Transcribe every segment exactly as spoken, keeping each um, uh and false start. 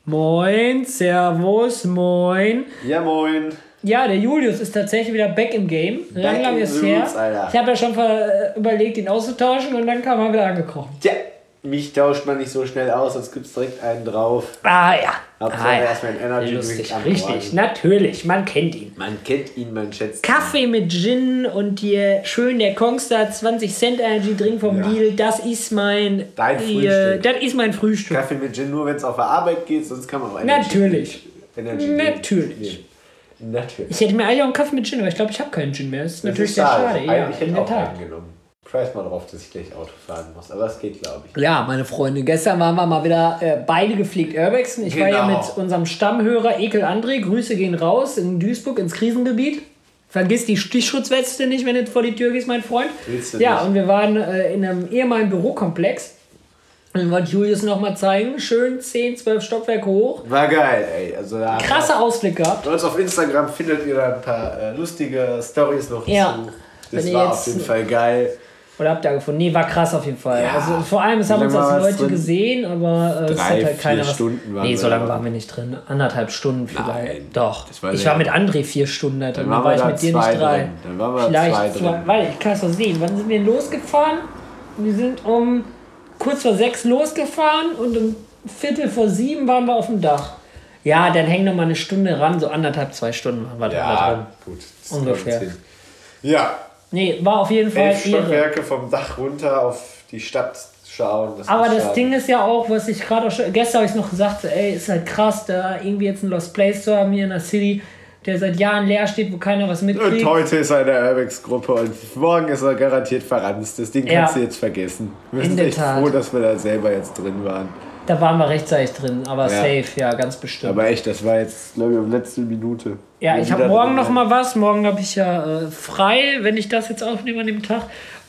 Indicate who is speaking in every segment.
Speaker 1: Moin, servus, moin.
Speaker 2: Ja, moin.
Speaker 1: Ja, der Julius ist tatsächlich wieder back im Game. Lang, lang ist her. Alter. Ich habe ja schon ver- überlegt, ihn auszutauschen und dann kam er wieder angekrochen.
Speaker 2: Tja, mich tauscht man nicht so schnell aus, sonst gibt es direkt einen drauf.
Speaker 1: Ah ja.
Speaker 2: Hauptsache
Speaker 1: ah, ja.
Speaker 2: erstmal ein Energy
Speaker 1: Lustig,
Speaker 2: Drink
Speaker 1: richtig, natürlich, man kennt ihn.
Speaker 2: Man kennt ihn, man schätzt
Speaker 1: Kaffee
Speaker 2: ihn.
Speaker 1: mit Gin und hier schön der Kongstar zwanzig Cent Energy Drink vom
Speaker 2: Ja.
Speaker 1: Lidl, das ist mein
Speaker 2: Dein
Speaker 1: hier,
Speaker 2: Frühstück.
Speaker 1: das ist mein Frühstück.
Speaker 2: Kaffee mit Gin nur, wenn es auf der Arbeit geht, sonst kann man auch Energy
Speaker 1: Natürlich.
Speaker 2: Energy
Speaker 1: Natürlich.
Speaker 2: Nee. Natürlich.
Speaker 1: Ich hätte mir eigentlich auch einen Kaffee mit Gin, aber ich glaube, ich habe keinen Gin mehr. Das ist
Speaker 2: Das
Speaker 1: natürlich
Speaker 2: ist
Speaker 1: sehr
Speaker 2: schade.
Speaker 1: schade. Ja,
Speaker 2: Ich hätte
Speaker 1: in der
Speaker 2: auch
Speaker 1: Tat.
Speaker 2: einen genommen. Scheiß mal drauf, dass ich gleich Auto fahren muss. Aber es geht, glaube ich.
Speaker 1: Ja, meine Freunde, gestern waren wir mal wieder äh, beide gepflegt Urbexen. Ich war ja
Speaker 2: Genau.
Speaker 1: mit unserem Stammhörer Ekel André. Grüße gehen raus in Duisburg ins Krisengebiet. Vergiss die Stichschutzweste nicht, wenn du vor die Tür gehst, mein Freund.
Speaker 2: Willst du
Speaker 1: Ja,
Speaker 2: nicht?
Speaker 1: und wir waren äh, in einem ehemaligen Bürokomplex. Und dann wollte Julius noch mal zeigen. Schön zehn, zwölf Stockwerke hoch.
Speaker 2: War geil, ey. Also da
Speaker 1: Krasser Ausblick gehabt.
Speaker 2: Bei uns auf Instagram findet ihr da ein paar äh, lustige Stories noch
Speaker 1: Ja.
Speaker 2: zu.
Speaker 1: Wenn
Speaker 2: Das
Speaker 1: ihr
Speaker 2: war
Speaker 1: jetzt-
Speaker 2: auf jeden Fall geil.
Speaker 1: Oder habt ihr gefunden? Nee, war krass auf jeden Fall.
Speaker 2: Ja.
Speaker 1: Also vor allem, es haben
Speaker 2: Wie
Speaker 1: uns
Speaker 2: lange
Speaker 1: das
Speaker 2: war es
Speaker 1: Leute
Speaker 2: drin?
Speaker 1: gesehen, aber äh, es
Speaker 2: Drei,
Speaker 1: hat halt
Speaker 2: vier
Speaker 1: keiner was.
Speaker 2: Stunden waren
Speaker 1: Nee,
Speaker 2: wir
Speaker 1: so lange
Speaker 2: da.
Speaker 1: waren wir nicht drin. Anderthalb Stunden vielleicht.
Speaker 2: Nein.
Speaker 1: Doch.
Speaker 2: Das war
Speaker 1: Ich
Speaker 2: sehr-
Speaker 1: war mit André vier Stunden da drin.
Speaker 2: Dann
Speaker 1: Dann
Speaker 2: waren
Speaker 1: war
Speaker 2: wir
Speaker 1: ich
Speaker 2: da
Speaker 1: mit dir
Speaker 2: zwei
Speaker 1: nicht drei.
Speaker 2: drin. Dann waren wir
Speaker 1: Vielleicht
Speaker 2: zwei
Speaker 1: zwei.
Speaker 2: drin.
Speaker 1: Weil ich kann es doch sehen. Wann sind wir losgefahren? Wir sind um kurz vor sechs losgefahren und um Viertel vor sieben waren wir auf dem Dach. Ja, dann hängen noch mal eine Stunde ran, so anderthalb, zwei Stunden waren wir da
Speaker 2: Ja,
Speaker 1: drin.
Speaker 2: gut. Das
Speaker 1: Ungefähr.
Speaker 2: kommt hin. Ja,
Speaker 1: Nee, war auf jeden Fall
Speaker 2: elf
Speaker 1: Ehre.
Speaker 2: Stockwerke vom Dach runter auf die Stadt schauen. Das
Speaker 1: Aber
Speaker 2: ist
Speaker 1: das
Speaker 2: schade.
Speaker 1: Ding ist ja auch, was ich gerade auch schon, gestern habe ich noch gesagt, ey, ist halt krass, da irgendwie jetzt ein Lost Place zu haben hier in der City, der seit Jahren leer steht, wo keiner was
Speaker 2: Und
Speaker 1: mitkriegt.
Speaker 2: heute ist er in der Urbex-Gruppe und morgen ist er garantiert verranzt. Das Ding kannst
Speaker 1: Ja.
Speaker 2: du jetzt vergessen. Wir
Speaker 1: In
Speaker 2: sind
Speaker 1: der
Speaker 2: echt
Speaker 1: Tat.
Speaker 2: froh, dass wir da selber jetzt drin waren.
Speaker 1: Da waren wir rechtzeitig drin, aber
Speaker 2: Ja.
Speaker 1: safe, ja, ganz bestimmt.
Speaker 2: Aber echt, das war jetzt, glaube ich, letzte Minute.
Speaker 1: ja,
Speaker 2: Wir
Speaker 1: ich
Speaker 2: wieder
Speaker 1: habe morgen
Speaker 2: drin
Speaker 1: noch
Speaker 2: waren.
Speaker 1: mal was, morgen habe ich ja äh, frei, wenn ich das jetzt aufnehme an dem Tag.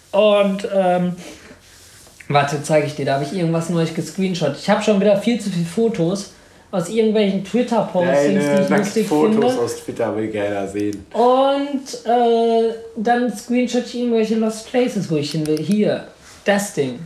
Speaker 1: Und, ähm, warte, zeige ich dir, da habe ich irgendwas Neues gescreenshot. Ich habe schon wieder viel zu viele Fotos aus irgendwelchen Twitter-Postings, die
Speaker 2: Deine
Speaker 1: ich lustig
Speaker 2: Fotos
Speaker 1: finde.
Speaker 2: aus Twitter will keiner sehen.
Speaker 1: Und äh, dann screenshot ich irgendwelche Lost Places, wo ich hin will. Hier, das Ding.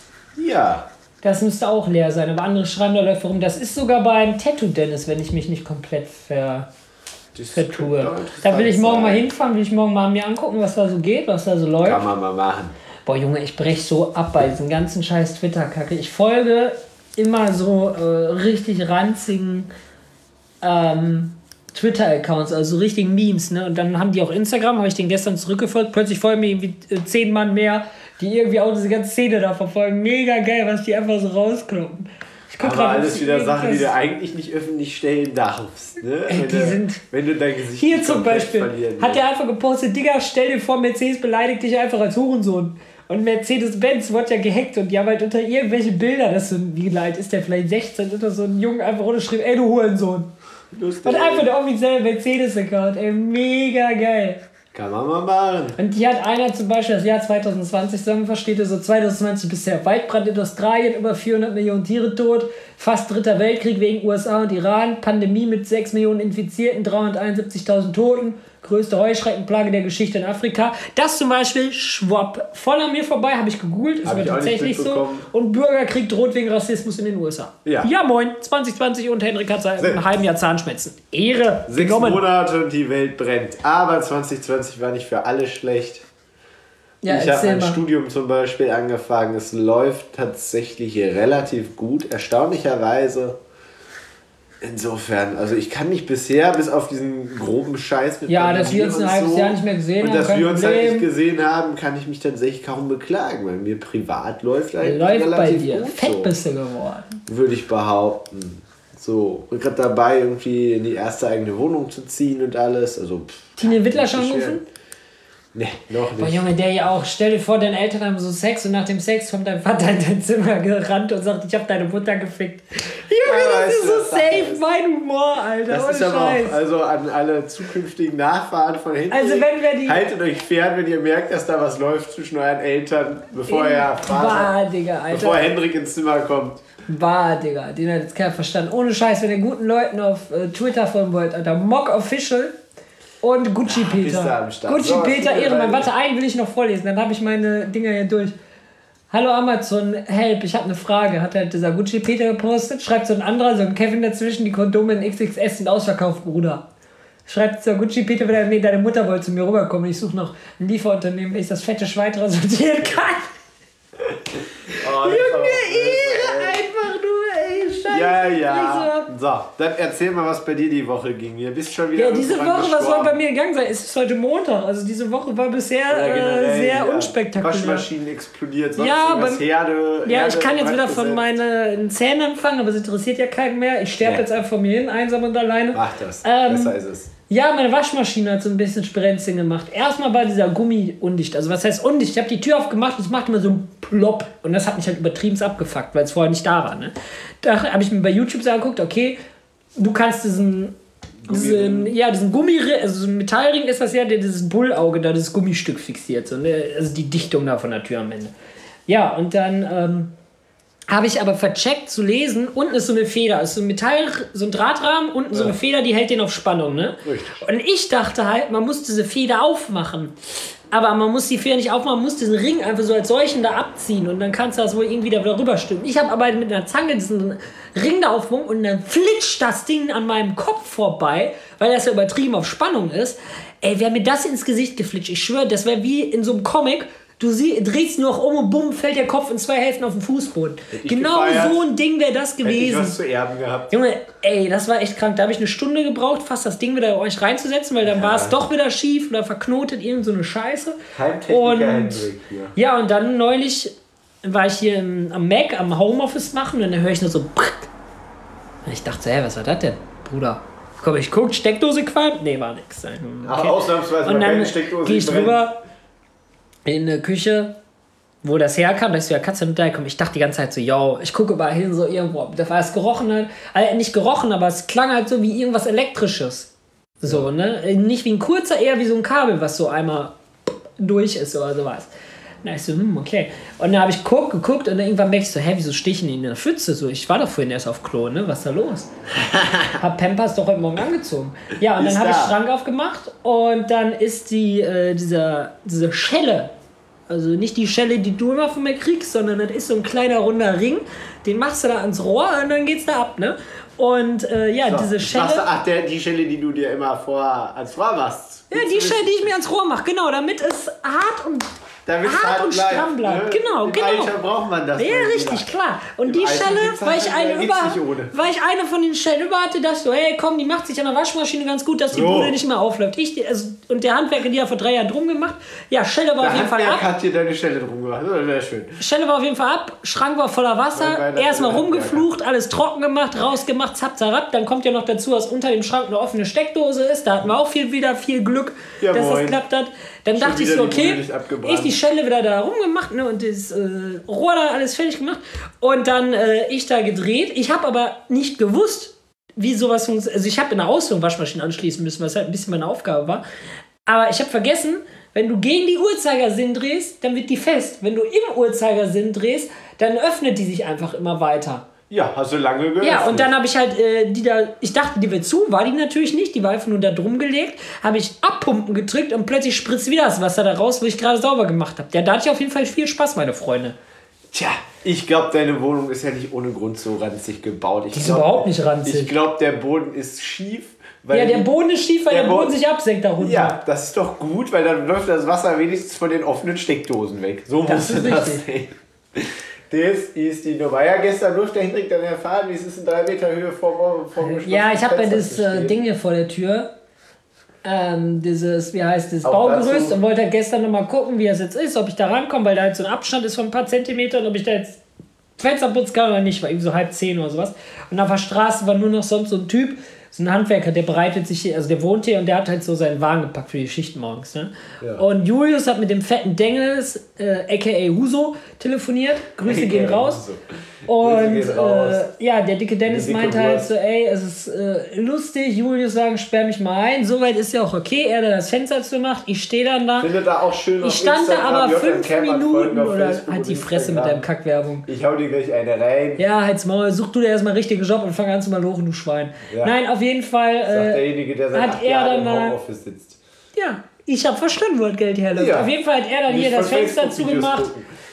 Speaker 2: Ja.
Speaker 1: Das müsste auch leer sein, aber andere schreiben da läuft rum. Das ist sogar beim Tattoo Dennis, wenn ich mich nicht komplett ver,
Speaker 2: Das
Speaker 1: vertue.
Speaker 2: könnte
Speaker 1: Da will ich morgen
Speaker 2: sein.
Speaker 1: mal hinfahren, will ich morgen mal mir angucken, was da so geht, was da so läuft.
Speaker 2: Kann man mal machen.
Speaker 1: Boah, Junge, ich brech so ab bei diesen ganzen scheiß Twitter-Kacke. Ich folge immer so äh, richtig ranzigen ähm, Twitter-Accounts, also so richtigen Memes, ne? Und dann haben die auch Instagram, habe ich den gestern zurückgefolgt. Plötzlich folgen mir irgendwie äh, zehn Mann mehr, die irgendwie auch diese ganze Szene da verfolgen. Mega geil, was die einfach so rauskloppen. Ich guck
Speaker 2: Aber
Speaker 1: grad, ob
Speaker 2: alles
Speaker 1: ich
Speaker 2: wieder Sachen, die du
Speaker 1: irgendwas-
Speaker 2: eigentlich nicht öffentlich stellen darfst. Ne?
Speaker 1: Ey,
Speaker 2: wenn,
Speaker 1: die
Speaker 2: du,
Speaker 1: sind-
Speaker 2: wenn du dein Gesicht
Speaker 1: Hier
Speaker 2: nicht
Speaker 1: zum
Speaker 2: komplett
Speaker 1: Beispiel
Speaker 2: verlieren
Speaker 1: hat
Speaker 2: willst.
Speaker 1: er einfach gepostet, Digga, stell dir vor, Mercedes beleidigt dich einfach als Hurensohn. Und Mercedes-Benz wird ja gehackt und die haben halt unter irgendwelche Bilder, das so, wie alt ist der, vielleicht sechzehn, unter so einen Jungen einfach runtergeschrieben, ey du Hurensohn.
Speaker 2: Lustig.
Speaker 1: Und einfach der offizielle Mercedes-Account, ey, mega geil.
Speaker 2: Kann man mal machen.
Speaker 1: Und hier hat einer zum Beispiel das Jahr zwanzig zwanzig zusammengefasst, steht so zwanzig zwanzig bisher Waldbrand in Australien, über vierhundert Millionen Tiere tot, fast dritter Weltkrieg wegen U S A und Iran, Pandemie mit sechs Millionen Infizierten, dreihunderteinundsiebzigtausend Toten, größte Heuschreckenplage der Geschichte in Afrika. Das zum Beispiel, schwapp, voll an mir vorbei, habe ich gegoogelt, ist
Speaker 2: Hab
Speaker 1: aber
Speaker 2: ich auch nicht
Speaker 1: tatsächlich so.
Speaker 2: mitbekommen.
Speaker 1: Und Bürgerkrieg droht wegen Rassismus in den U S A.
Speaker 2: Ja.
Speaker 1: Ja moin, zwanzig zwanzig und Henrik hat seit einem halben Jahr Zahnschmerzen. Ehre,
Speaker 2: Sechs
Speaker 1: genommen.
Speaker 2: Monate und die Welt brennt. Aber zwanzig zwanzig war nicht für alle schlecht.
Speaker 1: Ja,
Speaker 2: ich habe
Speaker 1: erzähl
Speaker 2: mein
Speaker 1: mal.
Speaker 2: Studium zum Beispiel angefangen. Es läuft tatsächlich relativ gut, erstaunlicherweise. Insofern, also ich kann mich bisher bis auf diesen groben Scheiß mit
Speaker 1: Ja, dass
Speaker 2: Pandemie
Speaker 1: wir uns ein
Speaker 2: und
Speaker 1: halbes
Speaker 2: so,
Speaker 1: Jahr nicht mehr gesehen
Speaker 2: und
Speaker 1: haben,
Speaker 2: dass
Speaker 1: kein
Speaker 2: wir uns halt
Speaker 1: Problem.
Speaker 2: nicht gesehen haben, kann ich mich tatsächlich kaum beklagen, weil mir privat läuft eigentlich
Speaker 1: Läuft bei
Speaker 2: relativ
Speaker 1: dir.
Speaker 2: gut
Speaker 1: Fett
Speaker 2: so,
Speaker 1: bist du geworden.
Speaker 2: würde ich behaupten. So, bin gerade dabei, irgendwie in die erste eigene Wohnung zu ziehen und alles. Also, pff,
Speaker 1: Tine Wittler schon
Speaker 2: nicht
Speaker 1: angerufen?
Speaker 2: Nee, noch
Speaker 1: Boah,
Speaker 2: nicht.
Speaker 1: Junge, der ja auch. Stell dir vor, deine Eltern haben so Sex und nach dem Sex kommt dein Vater in dein Zimmer gerannt und sagt, ich hab deine Mutter gefickt. Junge,
Speaker 2: Ja,
Speaker 1: das
Speaker 2: weißt
Speaker 1: ist
Speaker 2: du,
Speaker 1: so
Speaker 2: was Sache
Speaker 1: safe,
Speaker 2: ist?
Speaker 1: mein Humor, Alter.
Speaker 2: Das
Speaker 1: Ohne
Speaker 2: ist aber
Speaker 1: Scheiß.
Speaker 2: auch, also an alle zukünftigen Nachfahren von Henrik.
Speaker 1: Also wenn wir die-
Speaker 2: Haltet euch fern, wenn ihr merkt, dass da was läuft zwischen euren Eltern, bevor er
Speaker 1: Wahr, Digga, Alter.
Speaker 2: bevor Henrik ins Zimmer kommt.
Speaker 1: Wahr, Digga. Den hat jetzt keiner verstanden. Ohne Scheiß, wenn ihr guten Leuten auf äh, Twitter folgen wollt, Alter. Mock Official und Gucci Peter.
Speaker 2: ist er am Start.
Speaker 1: Gucci
Speaker 2: So,
Speaker 1: Peter,
Speaker 2: viele
Speaker 1: Ehrenmann.
Speaker 2: Leute.
Speaker 1: Warte, einen will ich noch vorlesen, dann habe ich meine Dinger hier durch. Hallo Amazon, help, ich habe eine Frage. Hat halt dieser Gucci Peter gepostet, schreibt so ein anderer, so ein Kevin dazwischen, die Kondome in X X S sind ausverkauft, Bruder. Schreibt dieser Gucci Peter wieder, nee, deine Mutter wollte zu mir rüberkommen, ich suche noch ein Lieferunternehmen, welches das fette Schwein transportieren kann.
Speaker 2: Oh,
Speaker 1: Junge, Ehre, einfach nur, ey, scheiße.
Speaker 2: Ja, ja. So, dann erzähl mal, was bei dir die Woche ging. Ihr bist schon wieder.
Speaker 1: Ja, diese Woche, gestorben. Was soll bei mir gegangen sein? Es ist heute Montag, also diese Woche war bisher äh, sehr ja. unspektakulär.
Speaker 2: Waschmaschinen explodiert, sonst
Speaker 1: ja,
Speaker 2: was Herde.
Speaker 1: Ja,
Speaker 2: Herde
Speaker 1: ich kann jetzt wieder von meinen Zähnen anfangen, aber es interessiert ja keinen mehr. Ich sterbe ja. jetzt einfach von mir hin, einsam und alleine.
Speaker 2: Mach das,
Speaker 1: ähm,
Speaker 2: besser ist es.
Speaker 1: Ja, meine Waschmaschine hat so ein bisschen Sprenzchen gemacht. Erstmal war dieser Gummi undicht. Also was heißt undicht? Ich habe die Tür aufgemacht und es machte immer so ein Plopp. Und das hat mich halt übertrieben abgefuckt, weil es vorher nicht da war. Ne? Da habe ich mir bei YouTube so angeguckt, okay, du kannst diesen, diesen, ja, diesen Gummiring, also so ein Metallring ist das ja, der dieses Bullauge da, das Gummistück fixiert. So, ne? Also die Dichtung da von der Tür am Ende. Ja, und dann ähm, habe ich aber vercheckt zu lesen, unten ist so eine Feder, ist so ein Metall, so ein Drahtrahmen, unten ja. so eine Feder, die hält den auf Spannung, ne? Richtig. Und ich dachte halt, man muss diese Feder aufmachen. Aber man muss die Feder nicht aufmachen, man muss diesen Ring einfach so als solchen da abziehen und dann kannst du das wohl irgendwie da wieder rüberstimmen. Ich habe aber mit einer Zange diesen Ring da aufgemacht und dann flitscht das Ding an meinem Kopf vorbei, weil das ja übertrieben auf Spannung ist. Ey, wäre mir das ins Gesicht geflitscht, ich schwöre, das wäre wie in so einem Comic. Du sie, drehst nur noch um und bumm, fällt der Kopf in zwei Hälften auf den Fußboden. Genau gefeiert. So ein Ding wäre das gewesen. Hätte ich was
Speaker 2: zu erben gehabt.
Speaker 1: Junge, ey, das war echt krank. Da habe ich eine Stunde gebraucht, fast das Ding wieder euch reinzusetzen, weil dann ja. war es doch wieder schief oder verknotet, irgend so eine Scheiße. Und Hendrik hier. Ja, und dann neulich war ich hier im, am Mac, am Homeoffice machen und dann höre ich nur so und ich dachte, hä, was war das denn, Bruder? Komm, ich guck, Steckdose qualmt? Nee, war nix. Okay.
Speaker 2: Aber ausnahmsweise
Speaker 1: und dann gehe ich drüber in der Küche, wo das herkam, da ist ja Katze mit gekommen. Ich dachte die ganze Zeit so, yo, ich gucke überall hin, so irgendwo. Da war es gerochen halt, also nicht gerochen, aber es klang halt so wie irgendwas Elektrisches. So, ne? Nicht wie ein kurzer, eher wie so ein Kabel, was so einmal durch ist oder sowas. Na, ich so, hm, okay. Und dann habe ich geguckt, geguckt und dann irgendwann merke ich so, hä, wieso stehe ich denn in der Pfütze? So, ich war doch vorhin erst auf Klo, ne? Was ist da los? Hab Pampers doch heute Morgen angezogen. Ja, und dann habe ich den Schrank aufgemacht und dann ist die, äh, dieser, diese Schelle, also nicht die Schelle, die du immer von mir kriegst, sondern das ist so ein kleiner runder Ring, den machst du da ans Rohr und dann geht's da ab, ne? Und äh, ja, so, diese Schelle...
Speaker 2: Du, ach, der, die Schelle, die du dir immer vor ans Rohr machst.
Speaker 1: Ja, die Schelle, die ich mir ans Rohr mache, genau, damit es hart und...
Speaker 2: Damit
Speaker 1: hart
Speaker 2: halt
Speaker 1: und
Speaker 2: bleibt,
Speaker 1: stramm bleibt.
Speaker 2: Ne?
Speaker 1: Genau,
Speaker 2: Im
Speaker 1: genau.
Speaker 2: Alter braucht man das.
Speaker 1: Ja, richtig, klar. Und
Speaker 2: Im
Speaker 1: die
Speaker 2: Alter
Speaker 1: Schelle, weil ich,
Speaker 2: halt
Speaker 1: eine über, weil ich eine von den Schellen über hatte, dachte so, hey, komm, die macht sich an der Waschmaschine ganz gut, dass die
Speaker 2: so.
Speaker 1: Bude nicht mehr aufläuft. Ich, also, und der Handwerker, die hat vor drei Jahren drum gemacht. Ja, Schelle war
Speaker 2: der
Speaker 1: auf jeden Fall ab.
Speaker 2: hat dir deine Schelle drum gemacht. Das wäre schön.
Speaker 1: Schelle war auf jeden Fall ab, Schrank war voller Wasser, erstmal rumgeflucht, alles trocken gemacht, rausgemacht, zapp, zapp. Dann kommt ja noch dazu, dass unter dem Schrank eine offene Steckdose ist. Da hatten wir auch viel, wieder viel Glück,
Speaker 2: ja,
Speaker 1: dass
Speaker 2: moin.
Speaker 1: das klappt hat. Dann schon dachte ich so, okay, ich die Schelle wieder da rumgemacht, ne, und das äh, Rohr da alles fertig gemacht. Und dann äh, ich da gedreht. Ich habe aber nicht gewusst, wie sowas funktioniert. Also ich habe in der Ausführung Waschmaschinen anschließen müssen, was halt ein bisschen meine Aufgabe war. Aber ich habe vergessen, wenn du gegen die Uhrzeigersinn drehst, dann wird die fest. Wenn du im Uhrzeigersinn drehst, dann öffnet die sich einfach immer weiter.
Speaker 2: Ja, hast du lange geöffnet.
Speaker 1: Ja, und dann habe ich halt äh, die da, ich dachte, die wird zu, war die natürlich nicht, die war einfach nur da drum gelegt, habe ich abpumpen gedrückt und plötzlich spritzt wieder das Wasser da raus, wo ich gerade sauber gemacht habe. Ja, da hatte ich auf jeden Fall viel Spaß, meine Freunde.
Speaker 2: Tja, ich glaube, deine Wohnung ist ja nicht ohne Grund so ranzig gebaut. Ich
Speaker 1: die ist
Speaker 2: glaub,
Speaker 1: überhaupt nicht ranzig.
Speaker 2: Ich glaube, der Boden ist schief. Weil
Speaker 1: ja, der Boden ist schief, weil der, der Boden, Boden sich absenkt darunter.
Speaker 2: Ja, das ist doch gut, weil dann läuft das Wasser wenigstens von den offenen Steckdosen weg. So
Speaker 1: das
Speaker 2: musst du das sehen. Das ist die Nummer. Ja, gestern durfte der Hendrik dann erfahren, wie es ist in drei Meter Höhe vor dem
Speaker 1: Ja, ich habe ja das äh, Ding hier vor der Tür. Ähm, dieses, wie heißt das, Baugerüst und wollte halt gestern nochmal gucken, wie es jetzt ist, ob ich da rankomme, weil da halt so ein Abstand ist von ein paar Zentimetern, ob ich da jetzt Fenster putzen kann oder nicht, war irgendwie so halb zehn oder sowas. Und auf der Straße war nur noch sonst so ein Typ, so ein Handwerker, der bereitet sich hier, also der wohnt hier und der hat halt so seinen Wagen gepackt für die Schicht morgens. Ne? Ja. Und Julius hat mit dem fetten Dengels, äh, aka Huso, telefoniert. Grüße gehen raus. Huso. Und gehen raus. Äh, ja, der dicke Dennis meinte halt so, ey, es ist äh, lustig, Julius sagen, sperr mich mal ein. Soweit ist ja auch okay, er hat das Fenster zugemacht, ich stehe dann da.
Speaker 2: Findet da auch schön
Speaker 1: ich stand da aber fünf Minuten oder halt die Fresse mit deinem Kackwerbung.
Speaker 2: Ich hau dir gleich eine rein.
Speaker 1: Ja, halt's Maul, such du dir erstmal einen richtigen Job und fang an zu mal lochen, du Schwein. Ja. Nein, auf jeden Fall äh,
Speaker 2: sagt derjenige, der seit
Speaker 1: hat
Speaker 2: acht
Speaker 1: er
Speaker 2: Jahren
Speaker 1: dann
Speaker 2: im Homeoffice sitzt.
Speaker 1: Ja, ich habe verstanden, wo das Geld herläuft. Ja. Auf jeden Fall hat er dann
Speaker 2: Nicht
Speaker 1: hier das Fenster zugemacht.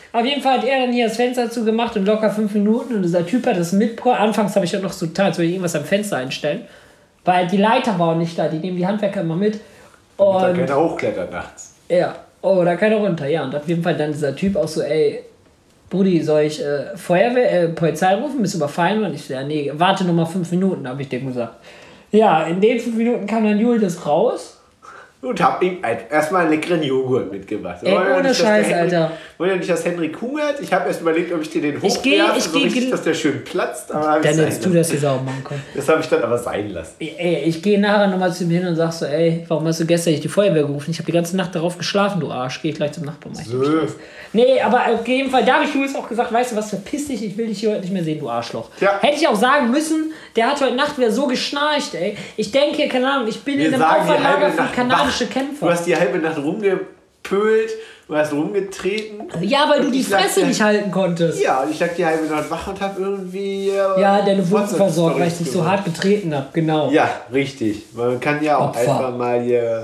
Speaker 1: Auf jeden Fall hat er dann hier das Fenster zugemacht und locker fünf Minuten und dieser Typ hat das mitgebracht. Anfangs habe ich ja noch so total, als würde ich irgendwas am Fenster einstellen. Weil die Leiter war auch nicht da, die nehmen die Handwerker immer mit.
Speaker 2: Und dann keiner hochklettert nachts.
Speaker 1: Ja, oh, da keiner runter, ja. Und auf jeden Fall dann dieser Typ auch so, ey, Brudi, soll ich äh, Feuerwehr, äh, Polizei rufen, bist du überfallen? Und ich so, ja, nee, warte nur mal fünf Minuten, habe ich dem gesagt. Ja, in den fünf Minuten kam dann Julius raus.
Speaker 2: Und hab ihm erstmal einen leckeren Joghurt mitgebracht.
Speaker 1: Ey, ohne
Speaker 2: nicht,
Speaker 1: Scheiß,
Speaker 2: Henry,
Speaker 1: Alter.
Speaker 2: Wollte ja nicht, dass Henry hungert. Ich habe erst überlegt, ob ich dir den
Speaker 1: Ich geh,
Speaker 2: hochwerfe,
Speaker 1: ich
Speaker 2: so
Speaker 1: geh,
Speaker 2: richtig,
Speaker 1: geh,
Speaker 2: dass der schön platzt. Aber
Speaker 1: dann hättest du das jetzt auch machen können.
Speaker 2: Das habe ich dann aber sein lassen.
Speaker 1: Ey, ich gehe nachher nochmal zu ihm hin und sag so, ey, warum hast du gestern nicht die Feuerwehr gerufen? Ich habe die ganze Nacht darauf geschlafen, du Arsch. Geh ich gleich zum Nachbarn.
Speaker 2: So.
Speaker 1: Nee, aber auf jeden Fall, da habe ich Julius auch gesagt, weißt du was, verpiss dich, ich will dich hier heute nicht mehr sehen, du Arschloch.
Speaker 2: Ja.
Speaker 1: Hätte ich auch sagen müssen, der hat heute Nacht wieder so geschnarcht, ey. Ich denke, keine Ahnung, ich bin
Speaker 2: Wir
Speaker 1: in einem
Speaker 2: sagen die
Speaker 1: Opferlager
Speaker 2: halbe
Speaker 1: für
Speaker 2: Nacht
Speaker 1: kanadische
Speaker 2: wach.
Speaker 1: Kämpfer.
Speaker 2: Du hast die halbe Nacht rumgepölt, du hast rumgetreten.
Speaker 1: Ja, weil
Speaker 2: Und
Speaker 1: du die
Speaker 2: ich lag
Speaker 1: Fresse
Speaker 2: die-
Speaker 1: nicht halten konntest.
Speaker 2: Ja, und ich lag die halbe Nacht wach und hab irgendwie... Äh,
Speaker 1: Ja, deine Wunden versorgt, weil ich
Speaker 2: WhatsApp-Stories
Speaker 1: dich so
Speaker 2: gemacht.
Speaker 1: hart getreten habe, genau.
Speaker 2: Ja, richtig. Man kann ja auch
Speaker 1: Opfer.
Speaker 2: einfach mal hier...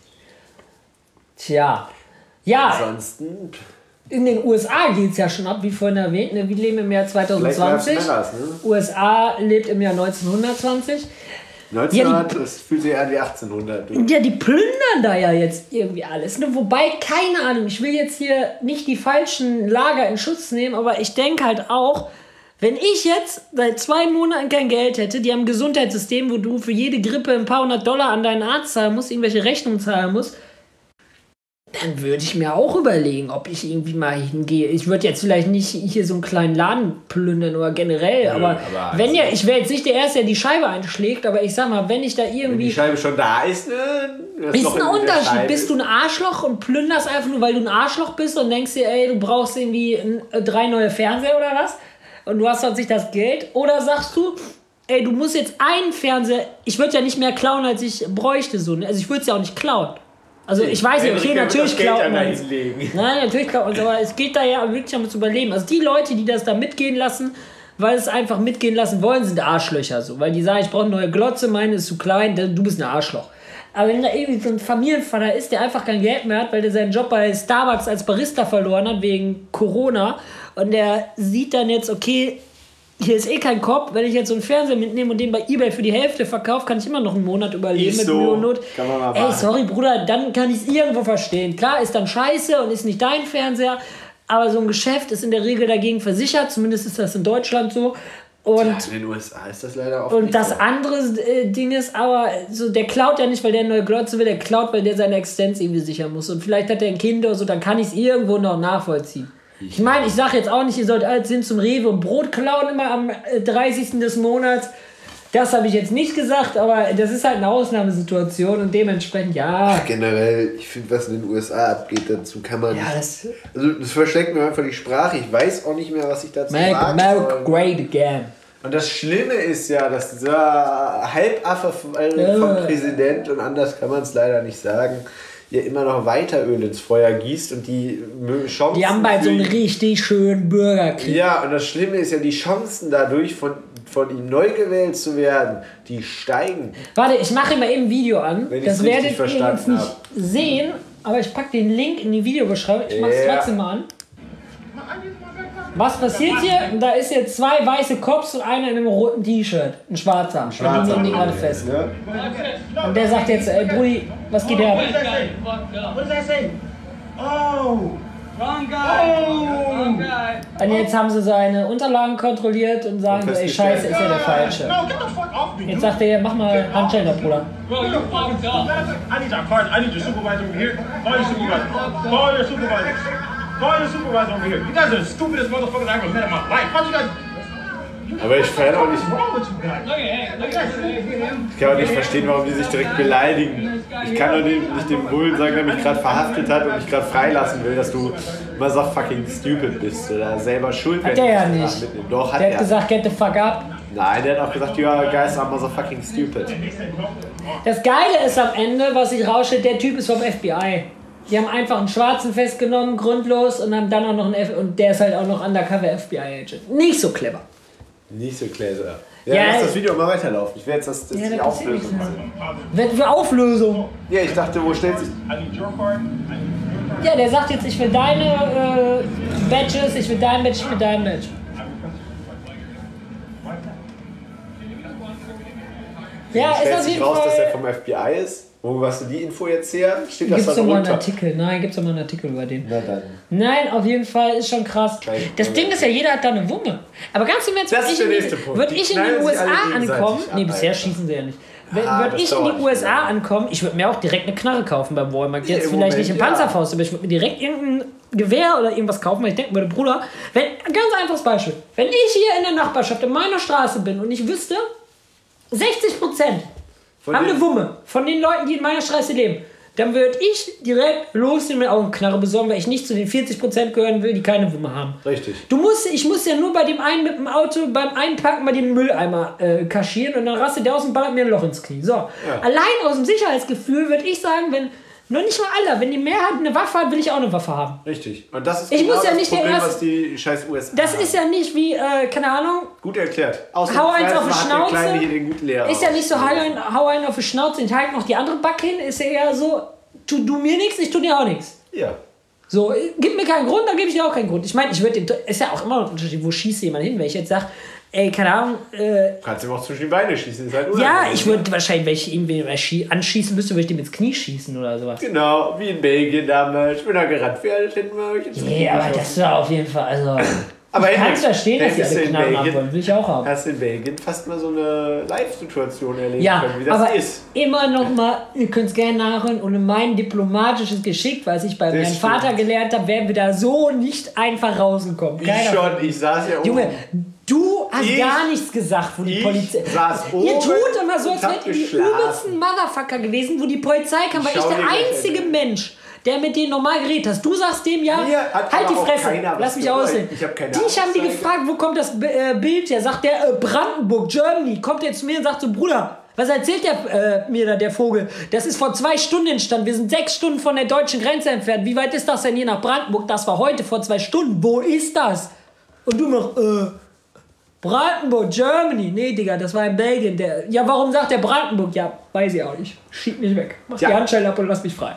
Speaker 1: Tja. Ja,
Speaker 2: Ansonsten...
Speaker 1: in den U S A geht es ja schon ab, wie vorhin erwähnt. Ne? Wir leben im Jahr
Speaker 2: Black Lives
Speaker 1: zweitausendzwanzig.
Speaker 2: Matters, ne?
Speaker 1: U S A lebt im Jahr neunzehnhundertzwanzig.
Speaker 2: neunzehnhundert, das fühlt sich an wie achtzehnhundert. Du.
Speaker 1: Ja, die plündern da ja jetzt irgendwie alles. Ne? Wobei, keine Ahnung, ich will jetzt hier nicht die falschen Lager in Schutz nehmen, aber ich denke halt auch, wenn ich jetzt seit zwei Monaten kein Geld hätte, die haben ein Gesundheitssystem, wo du für jede Grippe ein paar hundert Dollar an deinen Arzt zahlen musst, irgendwelche Rechnungen zahlen musst, dann würde ich mir auch überlegen, ob ich irgendwie mal hingehe. Ich würde jetzt vielleicht nicht hier so einen kleinen Laden plündern oder generell,
Speaker 2: Nö,
Speaker 1: aber,
Speaker 2: aber
Speaker 1: wenn
Speaker 2: also-
Speaker 1: ja, ich wäre jetzt nicht der Erste, der die Scheibe einschlägt, aber ich sag mal, wenn ich da
Speaker 2: Wenn
Speaker 1: irgendwie...
Speaker 2: die Scheibe schon da ist, ne? das
Speaker 1: Ist
Speaker 2: Loch
Speaker 1: ein
Speaker 2: in der
Speaker 1: Unterschied.
Speaker 2: Scheibe
Speaker 1: Bist du ein Arschloch und plünderst einfach nur, weil du ein Arschloch bist und denkst dir, ey, du brauchst irgendwie ein, äh, drei neue Fernseher oder was? Und du hast sonst nicht das Geld? Oder sagst du, ey, du musst jetzt einen Fernseher... Ich würde ja nicht mehr klauen, als ich bräuchte. So, ne? Also ich würde es ja auch nicht klauen. Also ich weiß ja, okay,
Speaker 2: Henry
Speaker 1: natürlich
Speaker 2: wird das Geld
Speaker 1: klaut
Speaker 2: an
Speaker 1: man.
Speaker 2: dahin legen.
Speaker 1: Nein, natürlich klaut man, aber es geht da ja wirklich um zu überleben. Also die Leute, die das da mitgehen lassen, weil es einfach mitgehen lassen wollen, sind Arschlöcher so. Weil die sagen, ich brauche eine neue Glotze, meine ist zu klein, du bist ein Arschloch. Aber wenn da irgendwie so ein Familienvater ist, der einfach kein Geld mehr hat, weil der seinen Job bei Starbucks als Barista verloren hat wegen Corona und der sieht dann jetzt, okay, hier ist eh kein Kopf, wenn ich jetzt so einen Fernseher mitnehme und den bei eBay für die Hälfte verkaufe, kann ich immer noch einen Monat überleben
Speaker 2: Ist
Speaker 1: mit
Speaker 2: so.
Speaker 1: Mühe und Not.
Speaker 2: Kann man mal
Speaker 1: Ey,
Speaker 2: machen.
Speaker 1: sorry Bruder, dann kann ich es irgendwo verstehen. Klar, ist dann scheiße und ist nicht dein Fernseher, aber so ein Geschäft ist in der Regel dagegen versichert, zumindest ist das in Deutschland so. Und
Speaker 2: Ja, in den U S A ist das leider auch
Speaker 1: und
Speaker 2: nicht
Speaker 1: das
Speaker 2: so.
Speaker 1: andere äh, Ding ist aber, so, der klaut ja nicht, weil der eine neue Glotze will, der klaut, weil der seine Existenz irgendwie sichern muss. Und vielleicht hat er ein Kind oder so, dann kann ich es irgendwo noch nachvollziehen. Ich meine, ich sage jetzt auch nicht, ihr sollt alle hin zum Rewe und Brot klauen immer am äh, dreißigsten des Monats. Das habe ich jetzt nicht gesagt, aber das ist halt eine Ausnahmesituation und dementsprechend, ja.
Speaker 2: Generell, ich finde, was in den U S A abgeht, dazu kann man
Speaker 1: Ja,
Speaker 2: nicht...
Speaker 1: das...
Speaker 2: Also das verschlägt mir einfach die Sprache. Ich weiß auch nicht mehr, was ich dazu
Speaker 1: Make
Speaker 2: sagen
Speaker 1: America
Speaker 2: soll.
Speaker 1: great again.
Speaker 2: Und das Schlimme ist ja, dass dieser Halbaffe vom
Speaker 1: Ja.
Speaker 2: Präsident, und anders kann man es leider nicht sagen, ja immer noch weiter Öl ins Feuer gießt und die Chancen...
Speaker 1: Die haben bald so
Speaker 2: für
Speaker 1: einen
Speaker 2: ihn-
Speaker 1: richtig schönen Bürgerkrieg.
Speaker 2: Ja, und das Schlimme ist ja, die Chancen dadurch von, von ihm neu gewählt zu werden, die steigen.
Speaker 1: Warte, ich mache mal eben ein Video an.
Speaker 2: Wenn ich's
Speaker 1: Das
Speaker 2: richtig
Speaker 1: werdet ihr
Speaker 2: verstanden
Speaker 1: jetzt nicht
Speaker 2: hab.
Speaker 1: sehen, aber ich packe den Link in die Videobeschreibung. Ich mache es
Speaker 2: Ja.
Speaker 1: trotzdem mal an. Was passiert hier? Da ist jetzt zwei weiße Cops und einer in einem roten T-Shirt. Ein schwarzer. Und die nehmen den gerade fest.
Speaker 2: Ne?
Speaker 1: Und der sagt jetzt, ey Brudi, was geht hier ab?
Speaker 3: What does that say? Oh!
Speaker 4: Wrong guy.
Speaker 3: Oh!
Speaker 4: Wrong guy.
Speaker 1: Und jetzt haben sie seine Unterlagen kontrolliert und sagen so, ey Scheiße, ist ja der Falsche.
Speaker 3: No, get the fuck off me!
Speaker 1: Jetzt sagt er, mach mal Handschellen da, Bruder.
Speaker 4: Bro, you fucked up.
Speaker 3: I need your card. I need your supervisor over here. Call your supervisor. Call your supervisor. Call your supervisor over here. You guys are the stupidest motherfuckers I ever met in my life. How'd you guys...
Speaker 2: Aber ich kann auch nicht,
Speaker 3: What's wrong with you guys?
Speaker 4: Look at him. Look at him.
Speaker 2: ich kann auch nicht verstehen, warum die sich direkt beleidigen. Ich kann doch nicht, nicht dem Bullen sagen, der mich gerade verhaftet hat und mich gerade freilassen will, dass du mal so fucking stupid bist oder selber schuld
Speaker 1: Hat
Speaker 2: wenn
Speaker 1: der
Speaker 2: ich
Speaker 1: ja
Speaker 2: dich
Speaker 1: nicht.
Speaker 2: mitnehme. Doch, hat
Speaker 1: Der hat
Speaker 2: er.
Speaker 1: gesagt, get the fuck up.
Speaker 2: Nein, der hat auch gesagt, you guys are motherfucking stupid.
Speaker 1: Das Geile ist am Ende, was sich rausstellt, der Typ ist vom F B I. Die haben einfach einen Schwarzen festgenommen, grundlos, und haben dann auch noch einen F und der ist halt auch noch undercover F B I-Agent. Nicht so clever.
Speaker 2: Nicht so clever. Ja,
Speaker 1: Ja,
Speaker 2: lass das Video mal weiterlaufen. Ich werde jetzt das, das
Speaker 1: Ja,
Speaker 2: die
Speaker 1: da passiert
Speaker 2: Auflösung
Speaker 1: nichts
Speaker 2: machen.
Speaker 1: mehr. Für Auflösung.
Speaker 2: Ja, ich dachte, wo stellt sich...
Speaker 3: I need your card. I need your
Speaker 1: Ja, der sagt jetzt, ich will deine äh, Badges, ich will dein Badge, ich will dein Badge. Ja, ist
Speaker 2: Stellt
Speaker 1: auf
Speaker 2: sich
Speaker 1: jeden
Speaker 2: raus,
Speaker 1: Fall.
Speaker 2: dass er vom F B I ist. Wo hast du die Info jetzt her? Steht das
Speaker 1: Gibt's
Speaker 2: dann
Speaker 1: doch mal einen
Speaker 2: runter?
Speaker 1: Artikel? Nein, gibt's doch mal einen Artikel über den.
Speaker 2: Na dann.
Speaker 1: Nein, auf jeden Fall ist schon krass.
Speaker 2: Scheiße.
Speaker 1: Das Ding ist ja, jeder hat da eine Wumme. Aber ganz im Ernst,
Speaker 2: Das
Speaker 1: würde
Speaker 2: ist
Speaker 1: ich, in
Speaker 2: der
Speaker 1: die-
Speaker 2: nächste Punkt.
Speaker 1: würd
Speaker 2: Die
Speaker 1: ich in die
Speaker 2: knallen sich
Speaker 1: U S A
Speaker 2: alle gegenseitig
Speaker 1: ankommen,
Speaker 2: ab,
Speaker 1: nee, bisher
Speaker 2: Alter.
Speaker 1: schießen sie ja nicht. Wenn
Speaker 2: Ah,
Speaker 1: würd
Speaker 2: das
Speaker 1: ich in
Speaker 2: dauert
Speaker 1: die U S A
Speaker 2: schon.
Speaker 1: ankommen, ich würde mir auch direkt eine Knarre kaufen beim Walmart.
Speaker 2: Ja,
Speaker 1: Jetzt
Speaker 2: im
Speaker 1: vielleicht
Speaker 2: Moment,
Speaker 1: nicht im
Speaker 2: ja.
Speaker 1: Panzerfaust, aber ich würde mir direkt irgendein Gewehr oder irgendwas kaufen, weil ich denken würde, Bruder, wenn, ein ganz einfaches Beispiel, wenn ich hier in der Nachbarschaft in meiner Straße bin und ich wüsste, sechzig Prozent
Speaker 2: Von
Speaker 1: haben
Speaker 2: den-
Speaker 1: eine Wumme von den Leuten, die in meiner Straße leben, dann würde ich direkt losgehen mit Augenknarre besorgen, weil ich nicht zu den vierzig Prozent gehören will, die keine Wumme haben.
Speaker 2: Richtig.
Speaker 1: Du musst, ich muss ja nur bei dem einen mit dem Auto beim Einpacken mal den Mülleimer äh, kaschieren und dann rastet der aus und ballert mir ein Loch ins Knie. So. Allein aus dem Sicherheitsgefühl würde ich sagen, wenn, noch nicht mal alle, wenn die Mehrheit eine Waffe hat, will ich auch eine Waffe haben.
Speaker 2: Richtig. Und das ist
Speaker 1: Ich
Speaker 2: genau
Speaker 1: muss ja
Speaker 2: das
Speaker 1: nicht der
Speaker 2: Problem,
Speaker 1: erste-
Speaker 2: was die scheiß U S A
Speaker 1: Das
Speaker 2: haben.
Speaker 1: ist ja nicht wie, äh, keine Ahnung,
Speaker 2: Gut erklärt. Außer
Speaker 1: hau eins auf die
Speaker 2: hat der
Speaker 1: Schnauze.
Speaker 2: Kleine hier den guten Lehrer
Speaker 1: Ist ja nicht so,
Speaker 2: aus.
Speaker 1: hau einen, hau einen auf die Schnauze und halt noch die andere Backe hin. Ist ja eher so, tu du mir nichts, ich tu dir auch nichts.
Speaker 2: Ja.
Speaker 1: So, äh, gib mir keinen Grund, dann gebe ich dir auch keinen Grund. Ich meine, ich würde, ist ja auch immer ein Unterschied, wo schießt jemand hin, wenn ich jetzt sage, ey, keine Ahnung, äh,
Speaker 2: Du kannst ihm auch zwischen die Beine schießen. Ist halt
Speaker 1: ja,
Speaker 2: unangenehm.
Speaker 1: ich würde wahrscheinlich, wenn ich ihn wenn anschießen müsste, würde ich dem ins Knie schießen oder sowas.
Speaker 2: Genau, wie in Belgien damals. Ich bin da gerannt, wer hätten wir euch ins
Speaker 1: Nee,
Speaker 2: Knie
Speaker 1: aber
Speaker 2: geschossen.
Speaker 1: das war auf jeden Fall, also.
Speaker 2: Aber
Speaker 1: ich kann
Speaker 2: Henrik,
Speaker 1: es verstehen, dass sie
Speaker 2: hättest
Speaker 1: alle
Speaker 2: du in
Speaker 1: Knarren haben
Speaker 2: Belgien-
Speaker 1: wollen, will ich auch haben.
Speaker 2: Hast du in Belgien fast mal so eine Live-Situation erleben
Speaker 1: Ja,
Speaker 2: können, wie das
Speaker 1: aber
Speaker 2: ist.
Speaker 1: immer noch mal, ihr könnt es gerne nachhören, und mein diplomatisches Geschick, was ich bei
Speaker 2: Das
Speaker 1: meinem Vater
Speaker 2: stimmt.
Speaker 1: gelernt habe, wären wir da so nicht einfach rausgekommen.
Speaker 2: Ich
Speaker 1: Keiner-
Speaker 2: schon, ich saß ja oben.
Speaker 1: Junge, du hast
Speaker 2: Ich-
Speaker 1: gar nichts gesagt, wo die
Speaker 2: ich
Speaker 1: Polizei.
Speaker 2: saß
Speaker 1: Ihr
Speaker 2: oben
Speaker 1: tut immer so,
Speaker 2: und
Speaker 1: als
Speaker 2: hab
Speaker 1: wärt ihr die
Speaker 2: geschlafen.
Speaker 1: übelsten Motherfucker gewesen, wo die Polizei kam, weil
Speaker 2: Ich
Speaker 1: ich
Speaker 2: schau
Speaker 1: der
Speaker 2: dir gleich
Speaker 1: einzige
Speaker 2: an.
Speaker 1: Mensch, der mit denen normal geredet hast. Du sagst dem ja,
Speaker 2: Mir hat
Speaker 1: halt die
Speaker 2: aber auch
Speaker 1: Fresse,
Speaker 2: keiner was
Speaker 1: lass mich
Speaker 2: gesagt.
Speaker 1: aussehen.
Speaker 2: Ich hab keine
Speaker 1: Dich haben die
Speaker 2: Anzeige.
Speaker 1: gefragt, wo kommt das äh, Bild her? Sagt der äh, Brandenburg, Germany. Kommt der zu mir und sagt so, Bruder, was erzählt der äh, mir da, der Vogel? Das ist vor zwei Stunden entstanden. Wir sind sechs Stunden von der deutschen Grenze entfernt. Wie weit ist das denn hier nach Brandenburg? Das war heute vor zwei Stunden. Wo ist das? Und du noch, äh, Brandenburg, Germany. Nee, Digga, das war in Belgien. Der, ja, warum sagt der Brandenburg? Ja, weiß ich auch nicht. Schieb mich weg. Mach
Speaker 2: Ja.
Speaker 1: die Handschellen ab und lass mich frei.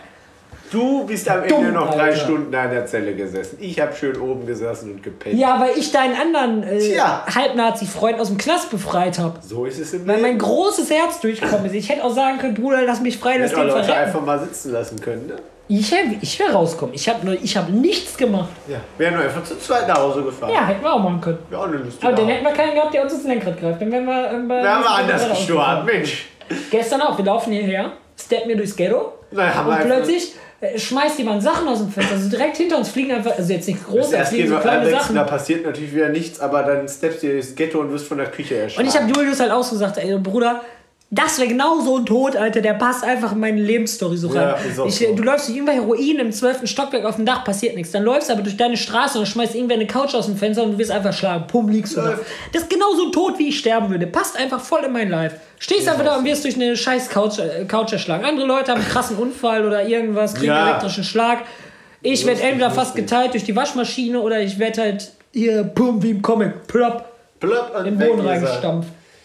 Speaker 2: Du bist am
Speaker 1: Dumm,
Speaker 2: Ende noch drei
Speaker 1: Alter.
Speaker 2: Stunden da in der Zelle gesessen. Ich habe schön oben gesessen und gepennt.
Speaker 1: Ja, weil ich deinen anderen äh,
Speaker 2: Tja.
Speaker 1: Halbnazi-Freund aus dem Knast befreit habe.
Speaker 2: So ist es im
Speaker 1: Weil mein
Speaker 2: Leben.
Speaker 1: großes Herz durchgekommen ist. Ich hätte auch sagen können, Bruder, lass mich frei, lass
Speaker 2: Hätte auch
Speaker 1: den
Speaker 2: Leute
Speaker 1: verrecken.
Speaker 2: einfach mal sitzen lassen können, ne?
Speaker 1: Ich wäre ich wär rausgekommen. Ich habe hab nichts gemacht.
Speaker 2: Ja. Wären nur einfach zu zweit nach Hause gefahren.
Speaker 1: Ja, hätten wir auch machen können.
Speaker 2: Wäre auch eine lustige
Speaker 1: Aber dann
Speaker 2: Art.
Speaker 1: hätten wir keinen gehabt, der uns ins Lenkrad greift. Dann wären wir, äh, bei-
Speaker 2: Wir haben
Speaker 1: bei-
Speaker 2: anders
Speaker 1: bei-
Speaker 2: gestorben, Mensch.
Speaker 1: Gestern auch, wir laufen hierher, steppen mir durchs Ghetto
Speaker 2: Nein, haben
Speaker 1: und
Speaker 2: wir einfach-
Speaker 1: plötzlich äh, schmeißt jemand Sachen aus dem Fenster. Also direkt hinter uns fliegen einfach, also jetzt nicht groß, da
Speaker 2: Erst
Speaker 1: fliegen
Speaker 2: gehen
Speaker 1: so
Speaker 2: wir
Speaker 1: kleine
Speaker 2: anwechseln,
Speaker 1: Sachen.
Speaker 2: da passiert natürlich wieder nichts, aber dann steppst du ins Ghetto und wirst von der Küche erschlagen.
Speaker 1: Und ich habe Julius halt auch so gesagt, ey Bruder, das wäre genau so ein Tod, Alter, der passt einfach in meine Lebensstory so
Speaker 2: Ja,
Speaker 1: rein.
Speaker 2: ist auch
Speaker 1: Ich,
Speaker 2: so.
Speaker 1: Du läufst durch irgendwer Heroin im zwölften Stockwerk auf dem Dach, passiert nichts. Dann läufst du aber durch deine Straße und schmeißt irgendwer eine Couch aus dem Fenster und du wirst einfach schlagen. Pum, liegst du da.
Speaker 2: Läuft.
Speaker 1: Das ist genau so ein Tod, wie ich sterben würde. Passt einfach voll in mein Life. Stehst einfach da und wirst durch eine scheiß Couch, äh, Couch erschlagen. Andere Leute haben einen krassen Unfall oder irgendwas, kriegen einen
Speaker 2: Ja.
Speaker 1: elektrischen Schlag. Ich werde
Speaker 2: Lustig,
Speaker 1: entweder fast
Speaker 2: lustig.
Speaker 1: geteilt durch die Waschmaschine oder ich werde halt hier, pum, wie im Comic, plopp,
Speaker 2: Plöpp und
Speaker 1: in den
Speaker 2: weg
Speaker 1: Boden
Speaker 2: ist er.
Speaker 1: reingestampft.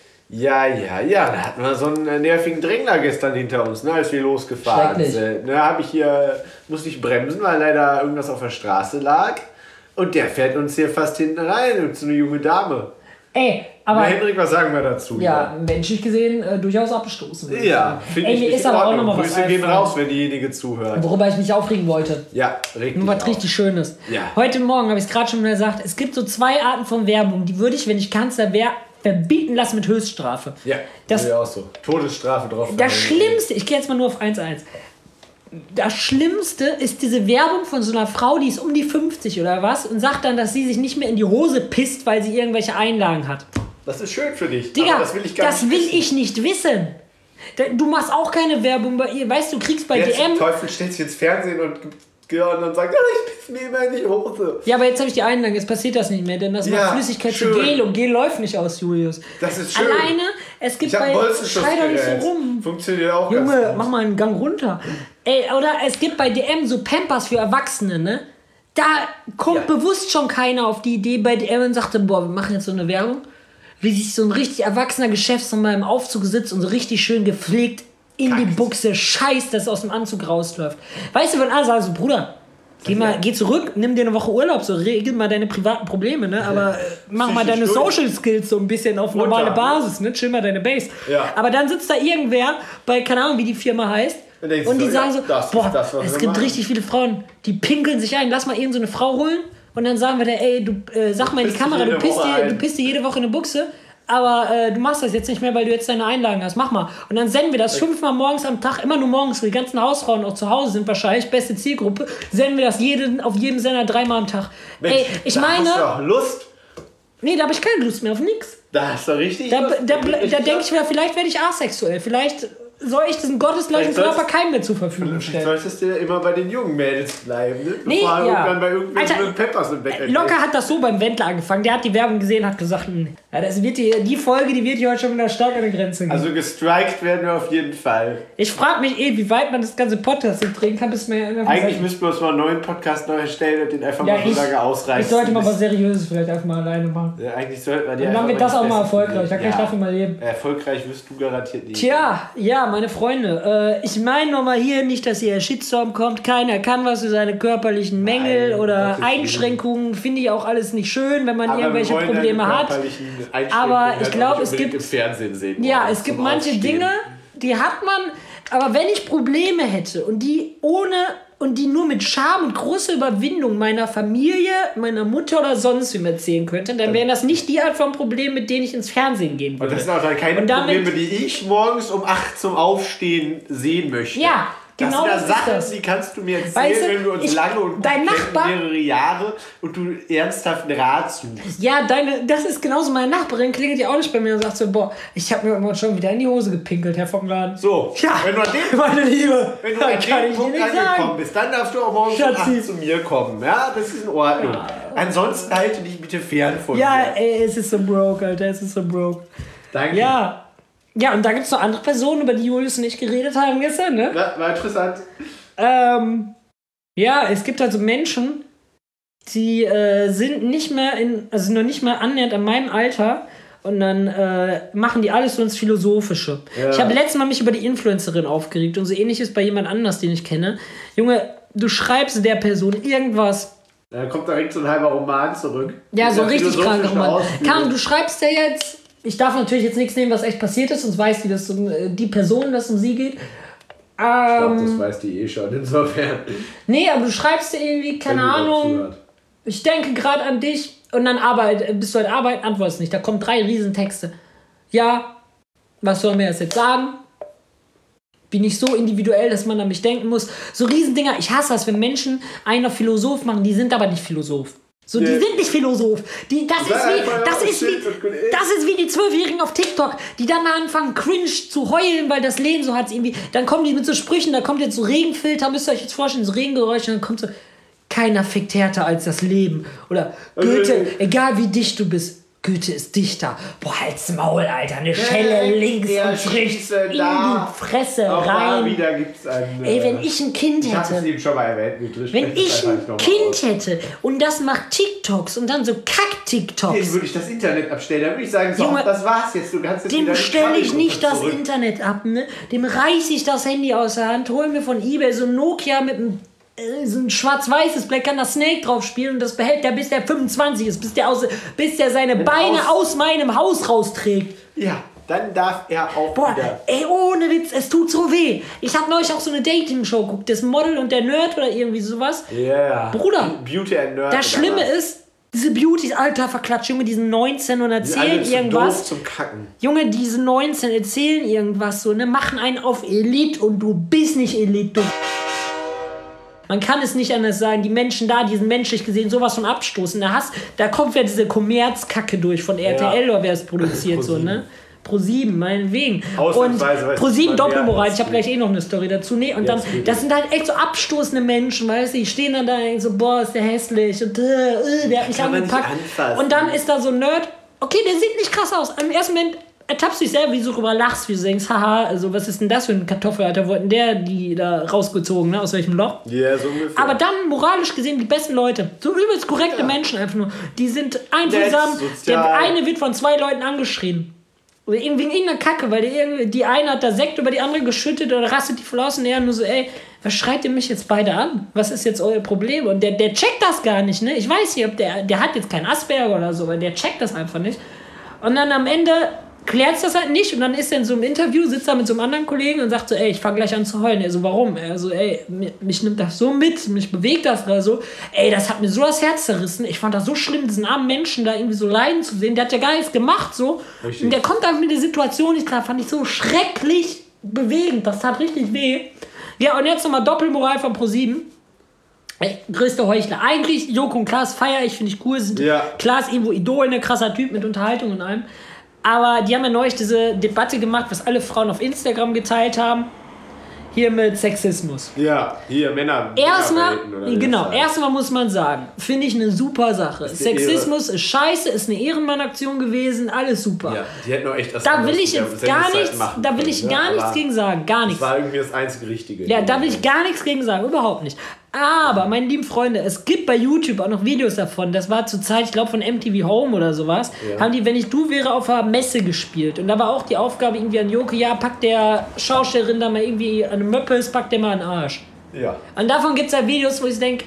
Speaker 2: Ja, ja, ja, da hatten wir so einen äh, nervigen Drängler gestern hinter uns, ne, als wir losgefahren
Speaker 1: Schrecklich.
Speaker 2: sind. Ne, hab ich hier, musste ich bremsen, weil leider irgendwas auf der Straße lag. Und der fährt uns hier fast hinten rein, und so eine junge Dame.
Speaker 1: Ey,
Speaker 2: Na,
Speaker 1: aber
Speaker 2: Hendrik, was sagen wir dazu?
Speaker 1: ja, menschlich gesehen äh, durchaus abgestoßen. würde ich
Speaker 2: Ja,
Speaker 1: sagen.
Speaker 2: finde
Speaker 1: Ey,
Speaker 2: ich
Speaker 1: mir
Speaker 2: nicht
Speaker 1: ist
Speaker 2: in
Speaker 1: aber auch
Speaker 2: Ordnung.
Speaker 1: noch mal was
Speaker 2: Grüße gehen
Speaker 1: eingefallen,
Speaker 2: raus, wenn diejenige zuhört.
Speaker 1: worüber ich mich aufregen wollte.
Speaker 2: Ja, richtig.
Speaker 1: Nur was
Speaker 2: auf.
Speaker 1: richtig Schönes.
Speaker 2: Ja.
Speaker 1: Heute Morgen habe ich es gerade schon mal gesagt, es gibt so zwei Arten von Werbung, die würde ich, wenn ich Kanzler wäre, verbieten lassen mit Höchststrafe.
Speaker 2: Ja,
Speaker 1: Das-
Speaker 2: das ist auch so. Todesstrafe drauf.
Speaker 1: Das Schlimmste, ich gehe jetzt mal nur auf eins eins. Das Schlimmste ist diese Werbung von so einer Frau, die ist um die fünfzig oder was und sagt dann, dass sie sich nicht mehr in die Hose pisst, weil sie irgendwelche Einlagen hat.
Speaker 2: Das ist schön für dich.
Speaker 1: Digga,
Speaker 2: aber das will ich gar
Speaker 1: das
Speaker 2: nicht
Speaker 1: will
Speaker 2: wissen.
Speaker 1: ich nicht wissen. Da- Du machst auch keine Werbung bei ihr. Weißt du, du kriegst bei
Speaker 2: Wer
Speaker 1: D M.
Speaker 2: zum Teufel stellt sich ins Fernsehen und, ja, und dann sagt, ja, ich piss mir immer in die Hose.
Speaker 1: Ja, aber jetzt habe ich die Einlagen, jetzt passiert das nicht mehr, denn das
Speaker 2: Ja,
Speaker 1: macht Flüssigkeit zu
Speaker 2: schön.
Speaker 1: Gel und Gel läuft nicht aus, Julius.
Speaker 2: Das ist schön.
Speaker 1: Alleine, es gibt
Speaker 2: Ich habe
Speaker 1: bei.
Speaker 2: ein
Speaker 1: Schrei doch nicht
Speaker 2: Bolzenschutzgerät.
Speaker 1: so rum.
Speaker 2: Funktioniert auch ganz
Speaker 1: Junge,
Speaker 2: gut.
Speaker 1: mach mal einen Gang runter. Ey, oder es gibt bei D M so Pampers für Erwachsene, ne? Da kommt
Speaker 2: Ja.
Speaker 1: bewusst schon keiner auf die Idee bei D M und sagte, boah, wir machen jetzt so eine Werbung. Wie sich so ein richtig erwachsener Geschäftsmann im Aufzug sitzt und so richtig schön gepflegt in die Buchse scheißt, dass es aus dem Anzug rausläuft. Weißt du, wenn alle sagen so, Bruder, Geh mal, geh zurück, nimm dir eine Woche Urlaub, so regel mal deine privaten Probleme, ne? Aber äh, mach mal deine Social Skills so ein bisschen auf normale Basis, ne? Chill mal deine Base.
Speaker 2: Ja.
Speaker 1: Aber dann sitzt da irgendwer bei, keine Ahnung, wie die Firma heißt, und, und die so, sagen so, ja, boah, das, es gibt machen. richtig viele Frauen, die pinkeln sich ein, lass mal irgend so eine Frau holen und dann sagen wir der, ey, du äh, sag mal in die Kamera, du pisst, dir, du pisst dir jede Woche eine Buchse. Aber äh, du machst das jetzt nicht mehr, weil du jetzt deine Einlagen hast. Mach mal. Und dann senden wir das fünfmal morgens am Tag, immer nur morgens, wo die ganzen Hausfrauen auch zu Hause sind wahrscheinlich, beste Zielgruppe, senden wir das jeden, auf jedem Sender dreimal am Tag.
Speaker 2: Mensch,
Speaker 1: ey, ich
Speaker 2: da
Speaker 1: meine...
Speaker 2: hast du doch Lust.
Speaker 1: Nee, da habe ich keine Lust mehr auf nix.
Speaker 2: Da hast du richtig
Speaker 1: Da,
Speaker 2: Lust.
Speaker 1: da, da, da denke ich mir, vielleicht werde ich asexuell. Vielleicht soll ich diesen gottesgleichen Körper keinem mehr zur Verfügung stellen.
Speaker 2: Solltest du ja immer bei den jungen Mädels bleiben, ne?
Speaker 1: Nee,
Speaker 2: Bevor
Speaker 1: ja.
Speaker 2: irgendwann bei irgendwelchen
Speaker 1: Alter,
Speaker 2: mit Peppers im Bett entdeckt.
Speaker 1: Locker hat das so beim Wendler angefangen. Der hat die Werbung gesehen, hat gesagt, mh, ja, das wird die, die Folge, die wird hier heute schon wieder stark an der Grenze gehen.
Speaker 2: Also gestrikt werden wir auf jeden Fall.
Speaker 1: Ich frage mich eh, wie weit man das ganze Podcast drehen kann, bis mir
Speaker 2: Eigentlich müssten wir uns mal einen neuen Podcast neu erstellen und den einfach
Speaker 1: ja,
Speaker 2: mal so
Speaker 1: ich,
Speaker 2: lange ausreißen.
Speaker 1: Ich sollte mal was Seriöses vielleicht einfach mal alleine machen.
Speaker 2: Ja, eigentlich sollten wir die
Speaker 1: und dann wird das auch mal erfolgreich. Da kann
Speaker 2: ja.
Speaker 1: ich dafür mal leben.
Speaker 2: Erfolgreich wirst du garantiert nicht.
Speaker 1: Tja, ja, meine Freunde. Äh, ich meine nochmal hier nicht, dass hier Shitstorm kommt. Keiner kann was für seine körperlichen Mängel
Speaker 2: Nein,
Speaker 1: oder Einschränkungen. Finde ich auch alles nicht schön, wenn man
Speaker 2: aber
Speaker 1: irgendwelche Probleme hat. Aber ich glaube, es gibt.
Speaker 2: Im Fernsehen sehen
Speaker 1: Ja, es gibt manche
Speaker 2: Aufstehen.
Speaker 1: Dinge, die hat man. Aber wenn ich Probleme hätte und die ohne. Und die nur mit Scham und großer Überwindung meiner Familie, meiner Mutter oder sonst wem erzählen könnte, dann wären das nicht die Art von Problemen, mit denen ich ins Fernsehen gehen würde.
Speaker 2: Und das sind auch dann keine
Speaker 1: und damit,
Speaker 2: Probleme, die ich morgens um acht zum Aufstehen sehen möchte.
Speaker 1: Ja, genau
Speaker 2: das sind
Speaker 1: das
Speaker 2: Sachen,
Speaker 1: ist das.
Speaker 2: die kannst du mir erzählen,
Speaker 1: Weißt du,
Speaker 2: wenn wir uns
Speaker 1: ich-
Speaker 2: lange und
Speaker 1: dein
Speaker 2: gut
Speaker 1: Nachbar-
Speaker 2: kennen, mehrere Jahre und du ernsthaft einen Rat suchst.
Speaker 1: Ja, deine, das ist genauso. Meine Nachbarin klingelt ja auch nicht bei mir und sagt so, boah, ich habe mir irgendwann schon wieder in die Hose gepinkelt, Herr vom Laden.
Speaker 2: So,
Speaker 1: Ja,
Speaker 2: wenn du an dem,
Speaker 1: meine Liebe,
Speaker 2: wenn du
Speaker 1: dann
Speaker 2: an
Speaker 1: kann
Speaker 2: dem
Speaker 1: ich dir
Speaker 2: Punkt
Speaker 1: nicht
Speaker 2: angekommen
Speaker 1: sagen.
Speaker 2: bist, dann darfst du auch morgens um
Speaker 1: Schatzi.
Speaker 2: acht zu mir kommen. Ja, das ist in Ordnung. Ansonsten halte dich bitte fern von
Speaker 1: Ja,
Speaker 2: mir.
Speaker 1: ey, es ist so broke, Alter, es ist so broke.
Speaker 2: Danke.
Speaker 1: Ja. Ja, und da gibt es noch andere Personen, über die Julius und ich geredet haben gestern, ne?
Speaker 2: Ja, war interessant.
Speaker 1: Ähm, ja, es gibt also Menschen, die äh, sind nicht mehr in, also noch nicht mal annähernd an meinem Alter und dann äh, machen die alles so ins Philosophische.
Speaker 2: Ja.
Speaker 1: Ich habe letztes Mal mich über die Influencerin aufgeregt und so ähnlich ist bei jemand anders, den ich kenne. Junge, du schreibst der Person irgendwas.
Speaker 2: Da kommt direkt so ein halber Roman zurück.
Speaker 1: Ja, so ein richtig
Speaker 2: philosophische
Speaker 1: kranker Roman.
Speaker 2: Ausführung.
Speaker 1: Kam, du schreibst ja jetzt, ich darf natürlich jetzt nichts nehmen, was echt passiert ist, sonst weiß die, dass um, äh, die Person, dass um sie geht.
Speaker 2: Ich glaube,
Speaker 1: Ähm,
Speaker 2: das weiß die eh schon, insofern.
Speaker 1: nee, aber du schreibst dir irgendwie, keine
Speaker 2: Wenn die überhaupt
Speaker 1: Ahnung,
Speaker 2: zuhört.
Speaker 1: ich denke gerade an dich und dann arbeit, bist du halt arbeiten, antwortest nicht. Da kommen drei Riesentexte. Ja, was soll mir das jetzt sagen? Bin ich so individuell, dass man an mich denken muss. So Riesendinger, ich hasse das, wenn Menschen einen auf Philosoph machen, die sind aber nicht Philosoph. So, die
Speaker 2: Nee.
Speaker 1: sind nicht Philosoph. Die, das, ist
Speaker 2: Sag
Speaker 1: wie,
Speaker 2: einfach,
Speaker 1: das,
Speaker 2: ja,
Speaker 1: ist wie,
Speaker 2: shit, und gut, ey.
Speaker 1: das ist wie die Zwölfjährigen auf TikTok, die dann mal anfangen, cringe zu heulen, weil das Leben so hat irgendwie. Dann kommen die mit so Sprüchen, da kommt jetzt so Regenfilter, müsst ihr euch jetzt vorstellen, so Regengeräusche, und dann kommt so, keiner fickt härter als das Leben. Oder Goethe, egal wie dicht du bist, Goethe ist dichter. Boah, halt's Maul, Alter. Eine Schelle links
Speaker 2: der
Speaker 1: und rechts
Speaker 2: Schieße
Speaker 1: in
Speaker 2: da.
Speaker 1: die Fresse
Speaker 2: Auch da
Speaker 1: rein.
Speaker 2: wieder gibt's einen.
Speaker 1: Ey, wenn
Speaker 2: äh,
Speaker 1: ich ein Kind
Speaker 2: Ich habe es
Speaker 1: hätte.
Speaker 2: eben schon mal erwähnt. Wir
Speaker 1: Wenn
Speaker 2: sprechen
Speaker 1: ich
Speaker 2: das
Speaker 1: ein
Speaker 2: einfach noch mal
Speaker 1: Kind
Speaker 2: aus.
Speaker 1: hätte und das macht TikToks und dann so
Speaker 2: Den
Speaker 1: Kack-TikToks,
Speaker 2: würde ich das Internet abstellen. Dann würde ich sagen, so,
Speaker 1: Junge,
Speaker 2: das war's jetzt. Du kannst jetzt wieder
Speaker 1: dem
Speaker 2: die
Speaker 1: stelle ich
Speaker 2: Kabelgruppe
Speaker 1: nicht das
Speaker 2: zurück.
Speaker 1: Internet ab, ne? Dem reiß ich das Handy aus der Hand, hol mir von eBay so ein Nokia mit einem äh, so ein schwarz-weißes Blatt, kann das Snake drauf spielen und das behält der, bis der fünfundzwanzig ist, bis der, aus, bis der seine Beine
Speaker 2: aus-
Speaker 1: aus meinem Haus rausträgt.
Speaker 2: Ja, dann darf er auch
Speaker 1: Boah,
Speaker 2: wieder.
Speaker 1: ey, ohne Witz, es tut so weh. Ich habe neulich auch so eine Dating-Show geguckt, das Model und der Nerd oder irgendwie sowas.
Speaker 2: Ja.
Speaker 1: Bruder,
Speaker 2: Beauty and Nerd.
Speaker 1: Das Schlimme
Speaker 2: oder was?
Speaker 1: ist, diese Beautys, Alter, verklatscht, Junge, die sind neunzehn und
Speaker 2: Die sind alle
Speaker 1: erzählen
Speaker 2: zu
Speaker 1: irgendwas.
Speaker 2: doof zum Kacken.
Speaker 1: Junge, diese neunzehn erzählen irgendwas so, ne, machen einen auf Elite und du bist nicht Elite, du. Man kann es nicht anders sagen, die Menschen da, die sind menschlich gesehen sowas von abstoßen. Da, hast, da kommt ja diese Kommerzkacke durch von R T L oder wer es produziert, so, ne? Pro sieben, meinetwegen. Und
Speaker 2: Ausnahmsweise weiß
Speaker 1: Pro sieben
Speaker 2: man mehr
Speaker 1: Doppelmoral,
Speaker 2: als
Speaker 1: ich habe
Speaker 2: du.
Speaker 1: gleich eh noch eine Story dazu. Nee, und dann,
Speaker 2: Jetzt bitte.
Speaker 1: das sind halt echt so abstoßende Menschen, weißt du, die stehen dann da und denken so, boah, ist der hässlich und äh, äh, der hat mich
Speaker 2: Kann man nicht
Speaker 1: angepackt.
Speaker 2: anfassen.
Speaker 1: Und dann ist da so ein Nerd, okay, der sieht nicht krass aus. Im ersten Moment ertappst du dich selber, wie du so drüber lachst, wie du denkst, haha, also was ist denn das für ein Kartoffel, Alter, wo hat denn der die da rausgezogen, ne, aus welchem Loch?
Speaker 2: Ja, so ungefähr.
Speaker 1: Aber dann, moralisch gesehen, die besten Leute, so übelst korrekte Menschen einfach nur, die sind einfühlsam,
Speaker 2: Nett, sozial.
Speaker 1: der eine wird von zwei Leuten angeschrien. Oder irgendwie irgendeiner Kacke, weil die, irgendwie, die eine hat da Sekt über die andere geschüttet oder rastet die voll aus und der nur so, ey, was schreit ihr mich jetzt beide an? Was ist jetzt euer Problem? Und der, der checkt das gar nicht, ne? Ich weiß nicht, ob der, der hat jetzt keinen Asperger oder so, aber der checkt das einfach nicht. Und dann am Ende klärt es das halt nicht und dann ist er in so einem Interview, sitzt er mit so einem anderen Kollegen und sagt so, ey, ich fange gleich an zu heulen. Er so, warum? Er so, ey, mich, mich nimmt das so mit, mich bewegt das oder so. Ey, das hat mir so das Herz zerrissen. Ich fand das so schlimm, diesen armen Menschen da irgendwie so leiden zu sehen. Der hat ja gar nichts gemacht, so. Richtig. Und der kommt einfach mit der Situation nicht klar. Fand ich so schrecklich bewegend. Das tat richtig weh. Ja, und jetzt nochmal Doppelmoral von ProSieben. Ey, größte Heuchler. Eigentlich, Joko und Klaas feier ich, finde ich cool. Sind
Speaker 2: ja.
Speaker 1: Klaas irgendwo Idol, ne, krasser Typ mit Unterhaltung und allem. Aber die haben ja neulich diese Debatte gemacht, was alle Frauen auf Instagram geteilt haben. Hier mit Sexismus.
Speaker 2: Ja, hier Männer.
Speaker 1: Erstmal,
Speaker 2: Männer
Speaker 1: genau, erstmal muss man sagen, finde ich eine super Sache.
Speaker 2: Ist
Speaker 1: Sexismus ist scheiße, ist eine Ehrenmann-Aktion gewesen, alles super.
Speaker 2: Ja, die hätten auch echt das
Speaker 1: Da will ich jetzt gar nichts, da will ich
Speaker 2: können,
Speaker 1: gar
Speaker 2: ne?
Speaker 1: nichts gegen sagen, gar nichts.
Speaker 2: Das war irgendwie das einzige Richtige.
Speaker 1: Ja, da will ich gar nichts gegen sagen, überhaupt nicht. Aber, meine lieben Freunde, es gibt bei YouTube auch noch Videos davon. Das war zur Zeit, ich glaube, von M T V Home oder sowas. Ja. Haben die, wenn ich du wäre, auf einer Messe gespielt. Und da war auch die Aufgabe irgendwie an Joko, ja, packt der Schaustellerin da mal irgendwie an den Möppels, packt der mal an den Arsch.
Speaker 2: Ja.
Speaker 1: Und davon gibt es halt Videos, wo ich denke,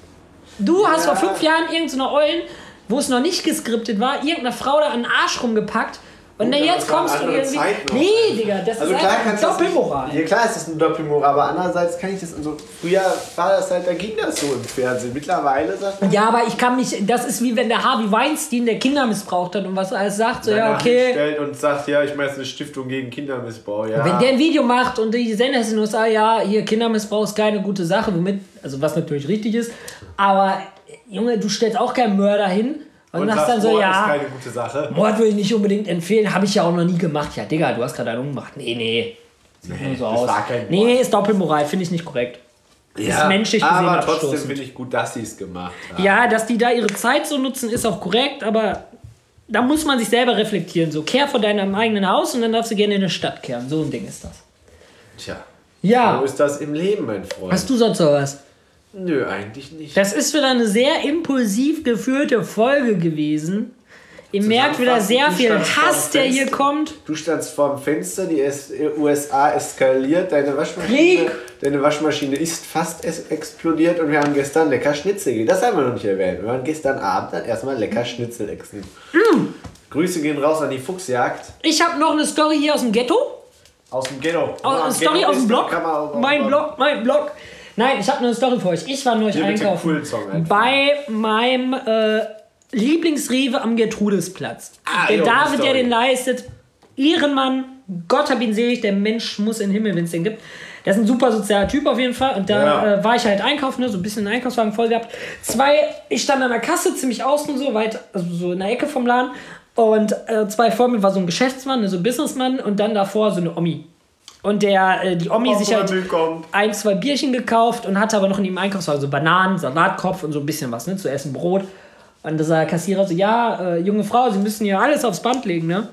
Speaker 1: du hast ja. vor fünf Jahren irgendeine Eulen, wo es noch nicht geskriptet war, irgendeine Frau da an den Arsch rumgepackt. Und dann jetzt kommst du irgendwie... Nee, Digga, das
Speaker 2: also
Speaker 1: ist
Speaker 2: klar
Speaker 1: eine Doppelmoral.
Speaker 2: Ja, klar ist das eine Doppelmoral, aber andererseits kann ich das... Also früher war das halt, da ging das so im Fernsehen. Mittlerweile sagt man...
Speaker 1: Ja, aber ich kann mich... Das ist wie wenn der Harvey Weinstein, der Kinder missbraucht hat und was er alles sagt. So, ja, okay...
Speaker 2: stellt und sagt, ja, ich meine, es ist eine Stiftung gegen Kindermissbrauch. Ja.
Speaker 1: Wenn der ein Video macht und die Sender ist in den U S A, ja, hier Kindermissbrauch ist keine gute Sache, womit... Also was natürlich richtig ist. Aber, Junge, du stellst auch keinen Mörder hin... Und, und sagst dann so,
Speaker 2: Mord
Speaker 1: ja,
Speaker 2: ist keine gute Sache.
Speaker 1: Mord würde ich nicht unbedingt empfehlen, habe ich ja auch noch nie gemacht. Ja, Digga, du hast gerade einen umgemacht. Nee, nee. Sieht
Speaker 2: nee,
Speaker 1: nur so
Speaker 2: das
Speaker 1: aus.
Speaker 2: War kein Mord.
Speaker 1: Nee, ist Doppelmoral, finde ich nicht korrekt.
Speaker 2: Ja,
Speaker 1: ist menschlich gesehen
Speaker 2: aber
Speaker 1: abstoßend.
Speaker 2: trotzdem finde ich gut, dass sie es gemacht haben.
Speaker 1: Ja, dass die da ihre Zeit so nutzen, ist auch korrekt, aber da muss man sich selber reflektieren. So, kehr vor deinem eigenen Haus und dann darfst du gerne in eine Stadt kehren. So ein Ding ist das.
Speaker 2: Tja.
Speaker 1: Ja.
Speaker 2: So ist das im Leben, mein Freund.
Speaker 1: Hast du sonst noch was?
Speaker 2: Nö, eigentlich nicht.
Speaker 1: Das ist wieder eine sehr impulsiv geführte Folge gewesen. Ihr merkt wieder sehr viel Hass, der hier kommt.
Speaker 2: Du standst vorm Fenster, die U S A eskaliert, deine Waschmaschine, deine Waschmaschine ist fast es explodiert und wir haben gestern lecker Schnitzel gegessen. Das haben wir noch nicht erwähnt. Wir waren gestern Abend dann erstmal lecker Schnitzel essen. Mm. Grüße gehen raus an die Fuchsjagd.
Speaker 1: Ich habe noch eine Story hier aus dem Ghetto.
Speaker 2: Aus dem Ghetto.
Speaker 1: Aus,
Speaker 2: ja,
Speaker 1: eine Story
Speaker 2: Ghetto
Speaker 1: aus dem Blog. Mein Blog, mein Blog. Nein, ich habe nur eine Story für euch. Ich war neulich einkaufen bei meinem äh, Lieblingsrewe am Gertrudesplatz.
Speaker 2: Ah,
Speaker 1: der
Speaker 2: jo,
Speaker 1: David,
Speaker 2: Story.
Speaker 1: der den leistet, Ehrenmann, Gott hab ihn selig, der Mensch muss in den Himmel, wenn es den gibt. Der ist ein super sozialer Typ auf jeden Fall. Und da
Speaker 2: ja.
Speaker 1: äh, war ich halt einkaufen, ne, so ein bisschen den Einkaufswagen voll gehabt. Zwei, ich stand an der Kasse, ziemlich außen so, weit, also so in der Ecke vom Laden. Und äh, zwei vor mir war so ein Geschäftsmann, ne, so ein Businessmann und dann davor so eine Omi. Und der, äh, die Omi sich halt ein, zwei Bierchen gekauft und hatte aber noch in dem Einkaufswagen so Bananen, Salatkopf und so ein bisschen was, ne, zu essen, Brot. Und da sagt der Kassierer so, ja, äh, junge Frau, Sie müssen ja alles aufs Band legen, ne?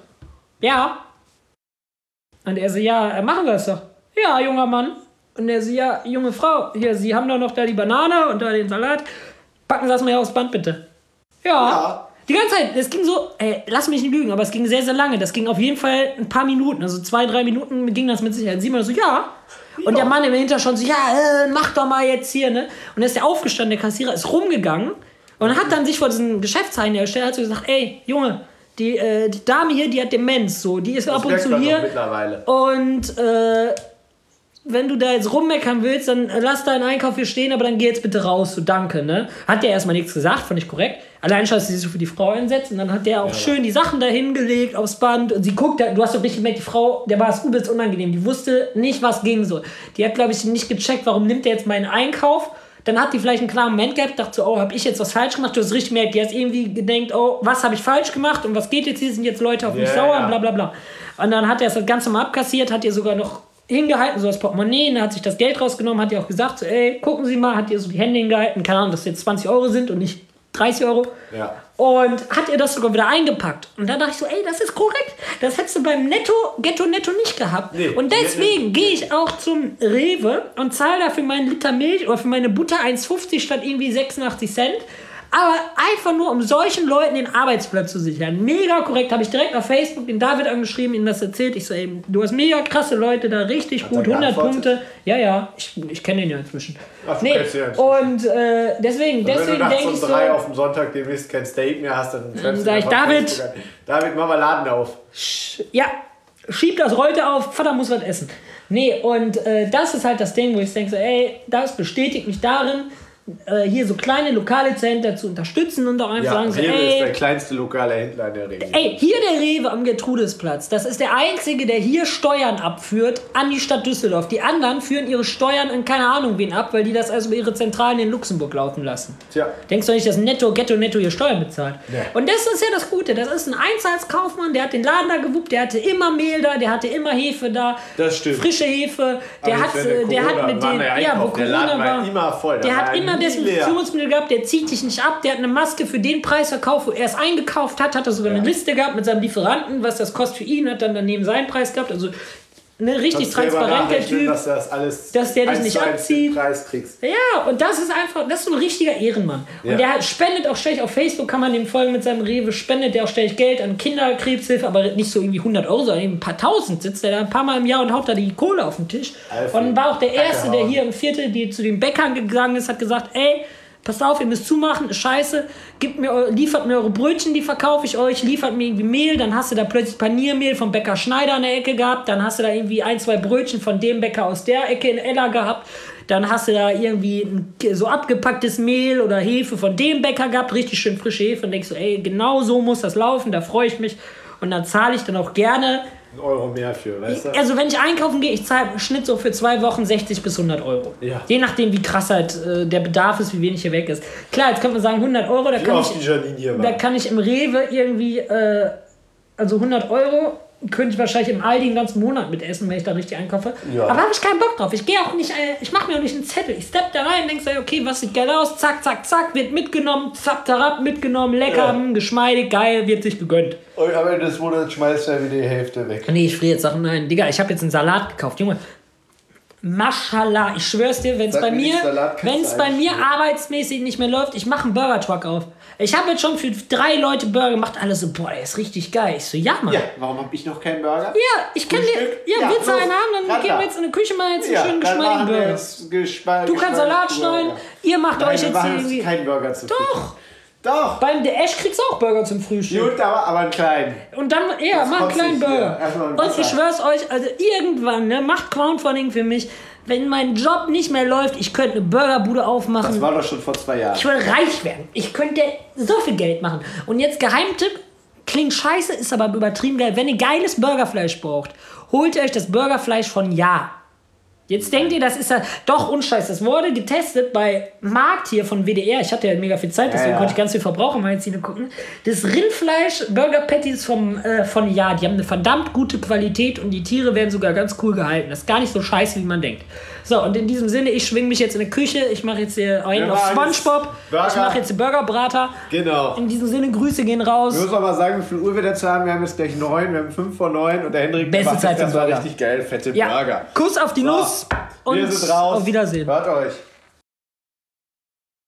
Speaker 1: Ja. Und er so, ja, machen wir es doch. Ja, junger Mann. Und er so, ja, junge Frau, hier, Sie haben doch noch da die Banane und da den Salat. Packen Sie das mal hier aufs Band, bitte. Ja. ja. Die ganze Zeit, es ging so, ey, lass mich nicht lügen, aber es ging sehr, sehr lange. Das ging auf jeden Fall ein paar Minuten, also zwei, drei Minuten ging das mit Sicherheit. Simon so, ja. Und der Mann im Hinter schon so, ja, äh, mach doch mal jetzt hier, ne? Und dann ist der aufgestanden, der Kassierer ist rumgegangen und hat dann sich vor diesen Geschäftshallen gestellt, hat so gesagt, ey, Junge, die, äh, die Dame hier, die hat Demenz, so, die ist das ab und zu hier. Und, äh, wenn du da jetzt rummeckern willst, dann lass deinen Einkauf hier stehen, aber dann geh jetzt bitte raus, so danke, ne? Hat der erstmal nichts gesagt, fand ich korrekt. Allein schon, dass sie sich so für die Frau einsetzt und dann hat der auch ja, schön die Sachen da hingelegt aufs Band und sie guckt, du hast doch richtig gemerkt, die Frau, der war es übelst unangenehm, die wusste nicht, was ging so. Die hat, glaube ich, nicht gecheckt, warum nimmt der jetzt meinen Einkauf. Dann hat die vielleicht einen klaren Moment gehabt, dachte so, oh, habe ich jetzt was falsch gemacht? Du hast richtig gemerkt, die hat irgendwie gedacht, oh, was habe ich falsch gemacht und was geht jetzt hier, sind jetzt Leute auf mich yeah, sauer und bla bla bla. Und dann hat er das Ganze mal abkassiert, hat ihr sogar noch hingehalten, so das Portemonnaie, dann hat sich das Geld rausgenommen, hat ihr auch gesagt, so, ey, gucken Sie mal, hat ihr so die Hände hingehalten, keine Ahnung, dass das jetzt zwanzig Euro sind und nicht dreißig Euro.
Speaker 2: Ja.
Speaker 1: Und hat ihr das sogar wieder eingepackt. Und dann dachte ich so, ey, das ist korrekt. Das hättest du beim Netto, Ghetto Netto nicht gehabt. Nee, und deswegen gehe ich auch zum Rewe und zahle da für meinen Liter Milch oder für meine Butter eins fünfzig statt irgendwie sechsundachtzig Cent. Aber einfach nur, um solchen Leuten den Arbeitsplatz zu sichern. Mega korrekt. Habe ich direkt auf Facebook den David angeschrieben, ihm das erzählt. Ich so, ey, du hast mega krasse Leute da, richtig
Speaker 2: Hat
Speaker 1: gut,
Speaker 2: er
Speaker 1: hundert
Speaker 2: geantwortet?
Speaker 1: Punkte. Ja, ja, ich, ich kenne den ja inzwischen.
Speaker 2: Ach,
Speaker 1: nee,
Speaker 2: kennst du ja inzwischen.
Speaker 1: und äh, deswegen,
Speaker 2: Und
Speaker 1: deswegen
Speaker 2: wenn du nachts
Speaker 1: denke
Speaker 2: um
Speaker 1: ich so,
Speaker 2: drei auf dem Sonntag demnächst kein Steak mehr hast, dann schreibst
Speaker 1: sag
Speaker 2: du
Speaker 1: ich,
Speaker 2: einfach auf
Speaker 1: David.
Speaker 2: Facebook an. David, mach mal Laden auf.
Speaker 1: ja, schieb das Rolte auf, Vater muss was essen. Nee, und äh, das ist halt das Ding, wo ich denke, so, ey, das bestätigt mich darin, äh, hier so kleine lokale Center zu unterstützen und auch einfach
Speaker 2: Ja,
Speaker 1: sagen so,
Speaker 2: Rewe ist der
Speaker 1: ey,
Speaker 2: kleinste lokale Händler in der Region.
Speaker 1: ey, hier der Rewe am Gertrudisplatz, das ist der einzige, der hier Steuern abführt an die Stadt Düsseldorf. Die anderen führen ihre Steuern an keine Ahnung wen ab, weil die das also über ihre Zentralen in Luxemburg laufen lassen.
Speaker 2: Tja.
Speaker 1: Denkst du nicht, dass Netto, Ghetto, Netto hier Steuern bezahlt?
Speaker 2: Nee.
Speaker 1: Und das ist ja das Gute. Das ist ein Einzelkaufmann, der hat den Laden da gewuppt, der hatte immer Mehl da, der hatte immer Hefe da.
Speaker 2: Das stimmt.
Speaker 1: Frische Hefe. Der
Speaker 2: Aber
Speaker 1: hat,
Speaker 2: jetzt, wenn
Speaker 1: der
Speaker 2: der
Speaker 1: hat
Speaker 2: Corona
Speaker 1: mit
Speaker 2: war,
Speaker 1: den,
Speaker 2: der
Speaker 1: ja, wo
Speaker 2: Einkauf, der Laden
Speaker 1: Corona
Speaker 2: war
Speaker 1: war,
Speaker 2: immer voll, da
Speaker 1: der
Speaker 2: war
Speaker 1: hat immer
Speaker 2: nie leer.
Speaker 1: Desinfektionsmittel gehabt, der zieht dich nicht ab, der hat eine Maske für den Preis verkauft, wo er es eingekauft hat, hat er sogar eine Liste gehabt mit seinem Lieferanten, was das kostet für ihn, hat dann daneben seinen Preis gehabt, also ne, richtig
Speaker 2: Kannst selber
Speaker 1: transparent der
Speaker 2: nachrechnen,
Speaker 1: Typ.
Speaker 2: dass, das alles
Speaker 1: dass der dich
Speaker 2: eins
Speaker 1: nicht
Speaker 2: zu eins den
Speaker 1: abzieht.
Speaker 2: Preis kriegst.
Speaker 1: Ja, und das ist einfach, das ist so ein richtiger Ehrenmann. Und
Speaker 2: Ja.
Speaker 1: der spendet auch ständig, auf Facebook kann man dem folgen mit seinem Rewe, spendet der auch ständig Geld an Kinderkrebshilfe, aber nicht so irgendwie hundert Euro, sondern eben ein paar Tausend, sitzt der da ein paar Mal im Jahr und haut da die Kohle auf den Tisch.
Speaker 2: Alfred,
Speaker 1: und war auch der Erste, der
Speaker 2: Kackehauen.
Speaker 1: hier im Viertel, die zu den Bäckern gegangen ist, hat gesagt, ey, passt auf, ihr müsst zumachen, ist scheiße, gebt mir, eu- liefert mir eure Brötchen, die verkaufe ich euch, liefert mir irgendwie Mehl, dann hast du da plötzlich Paniermehl vom Bäcker Schneider in der Ecke gehabt, dann hast du da irgendwie ein, zwei Brötchen von dem Bäcker aus der Ecke in Ella gehabt, dann hast du da irgendwie ein, so abgepacktes Mehl oder Hefe von dem Bäcker gehabt, richtig schön frische Hefe und denkst so, ey, genau so muss das laufen, da freue ich mich und dann zahle ich dann auch gerne.
Speaker 2: Ein Euro mehr für, weißt du?
Speaker 1: Also wenn ich einkaufen gehe, ich zahle im Schnitt so für zwei Wochen sechzig bis hundert Euro.
Speaker 2: Ja.
Speaker 1: Je nachdem, wie krass halt äh, der Bedarf ist, wie wenig hier weg ist. Klar, jetzt könnte man sagen hundert Euro, da
Speaker 2: Wie
Speaker 1: kann,
Speaker 2: oft
Speaker 1: ich,
Speaker 2: die Janine hier
Speaker 1: da
Speaker 2: war.
Speaker 1: kann ich im Rewe irgendwie, äh, also hundert Euro könnte ich wahrscheinlich im Aldi den ganzen Monat mit essen, wenn ich da richtig einkaufe.
Speaker 2: Ja.
Speaker 1: Aber habe ich keinen Bock drauf. Ich gehe auch nicht, äh, ich mache mir auch nicht einen Zettel. Ich stepp da rein, denk so, okay, was sieht geil aus? Zack, zack, zack, wird mitgenommen, zapp, tarab, mitgenommen, lecker,
Speaker 2: Ja.
Speaker 1: mh, geschmeidig, geil, wird sich gegönnt.
Speaker 2: Und am Ende des Monats schmeißt er wieder die Hälfte weg.
Speaker 1: Nee, ich friere jetzt Sachen ein. Digga, ich habe jetzt einen Salat gekauft. Junge, Maschallah, ich schwör's dir, wenn es
Speaker 2: Sag
Speaker 1: bei
Speaker 2: mir
Speaker 1: mir,
Speaker 2: nicht, Salat kannst
Speaker 1: wenn es
Speaker 2: du
Speaker 1: bei mir
Speaker 2: einstellen.
Speaker 1: arbeitsmäßig nicht mehr läuft, ich mache einen Burger-Truck auf. Ich habe jetzt schon für drei Leute Burger gemacht, alle so, boah, der ist richtig geil. Ich so, ja, Mann.
Speaker 2: Ja,
Speaker 1: Ja,
Speaker 2: warum hab ich noch keinen Burger?
Speaker 1: ich kann dir,
Speaker 2: Frühstück?
Speaker 1: ja,
Speaker 2: Ja,
Speaker 1: willst du
Speaker 2: los,
Speaker 1: einen haben, dann
Speaker 2: ran
Speaker 1: gehen
Speaker 2: da.
Speaker 1: wir jetzt in die Küche mal jetzt einen
Speaker 2: Ja,
Speaker 1: schönen
Speaker 2: dann
Speaker 1: geschmeidigen
Speaker 2: machen wir
Speaker 1: Burger.
Speaker 2: jetzt gespa-
Speaker 1: Du kannst Salat schneiden,
Speaker 2: Burger.
Speaker 1: ihr macht
Speaker 2: Nein,
Speaker 1: euch
Speaker 2: wir
Speaker 1: jetzt
Speaker 2: machen
Speaker 1: irgendwie...
Speaker 2: jetzt keinen Burger zu
Speaker 1: Doch.
Speaker 2: frühstück. Doch.
Speaker 1: Beim der Ash kriegst du auch Burger zum Frühstück.
Speaker 2: Gut, aber, aber einen kleinen.
Speaker 1: Und dann, ja,
Speaker 2: Das
Speaker 1: mach einen
Speaker 2: kotzt
Speaker 1: kleinen
Speaker 2: nicht hier.
Speaker 1: Burger.
Speaker 2: Erstmal ein
Speaker 1: Und
Speaker 2: Wasser.
Speaker 1: ich schwör's euch, also irgendwann, ne, macht Crowdfunding für mich. Wenn mein Job nicht mehr läuft, ich könnte eine Burgerbude aufmachen.
Speaker 2: Das war doch schon vor zwei Jahren.
Speaker 1: Ich will reich werden. Ich könnte so viel Geld machen. Und jetzt Geheimtipp, klingt scheiße, ist aber übertrieben geil. Wenn ihr geiles Burgerfleisch braucht, holt euch das Burgerfleisch von Ja. Jetzt denkt ihr, das ist ja doch unscheiß. Das wurde getestet bei Markt hier von W D R. Ich hatte ja mega viel Zeit, deswegen
Speaker 2: Ja, ja.
Speaker 1: konnte ich ganz viel Verbrauchermagazine gucken. Das Rindfleisch, Burger Patties vom, äh, von Ja, die haben eine verdammt gute Qualität und die Tiere werden sogar ganz cool gehalten. Das ist gar nicht so scheiße, wie man denkt. So, und in diesem Sinne, ich schwinge mich jetzt in die Küche. Ich mache jetzt hier einen
Speaker 2: Wir
Speaker 1: auf
Speaker 2: machen jetzt
Speaker 1: SpongeBob.
Speaker 2: Burger.
Speaker 1: Ich mache jetzt den Burgerbrater.
Speaker 2: Genau.
Speaker 1: In diesem Sinne, Grüße gehen raus.
Speaker 2: Ich muss aber sagen, wie viel Uhr wir dazu haben. Wir haben jetzt gleich neun, wir haben fünf vor neun und der Hendrik
Speaker 1: Beste
Speaker 2: macht
Speaker 1: Zeit
Speaker 2: jetzt
Speaker 1: für
Speaker 2: erstmal
Speaker 1: Burger.
Speaker 2: richtig geil, fette
Speaker 1: Ja,
Speaker 2: Burger.
Speaker 1: Kuss auf die
Speaker 2: So,
Speaker 1: Nuss und
Speaker 2: wir sind raus.
Speaker 1: auf Wiedersehen.
Speaker 2: Hört euch.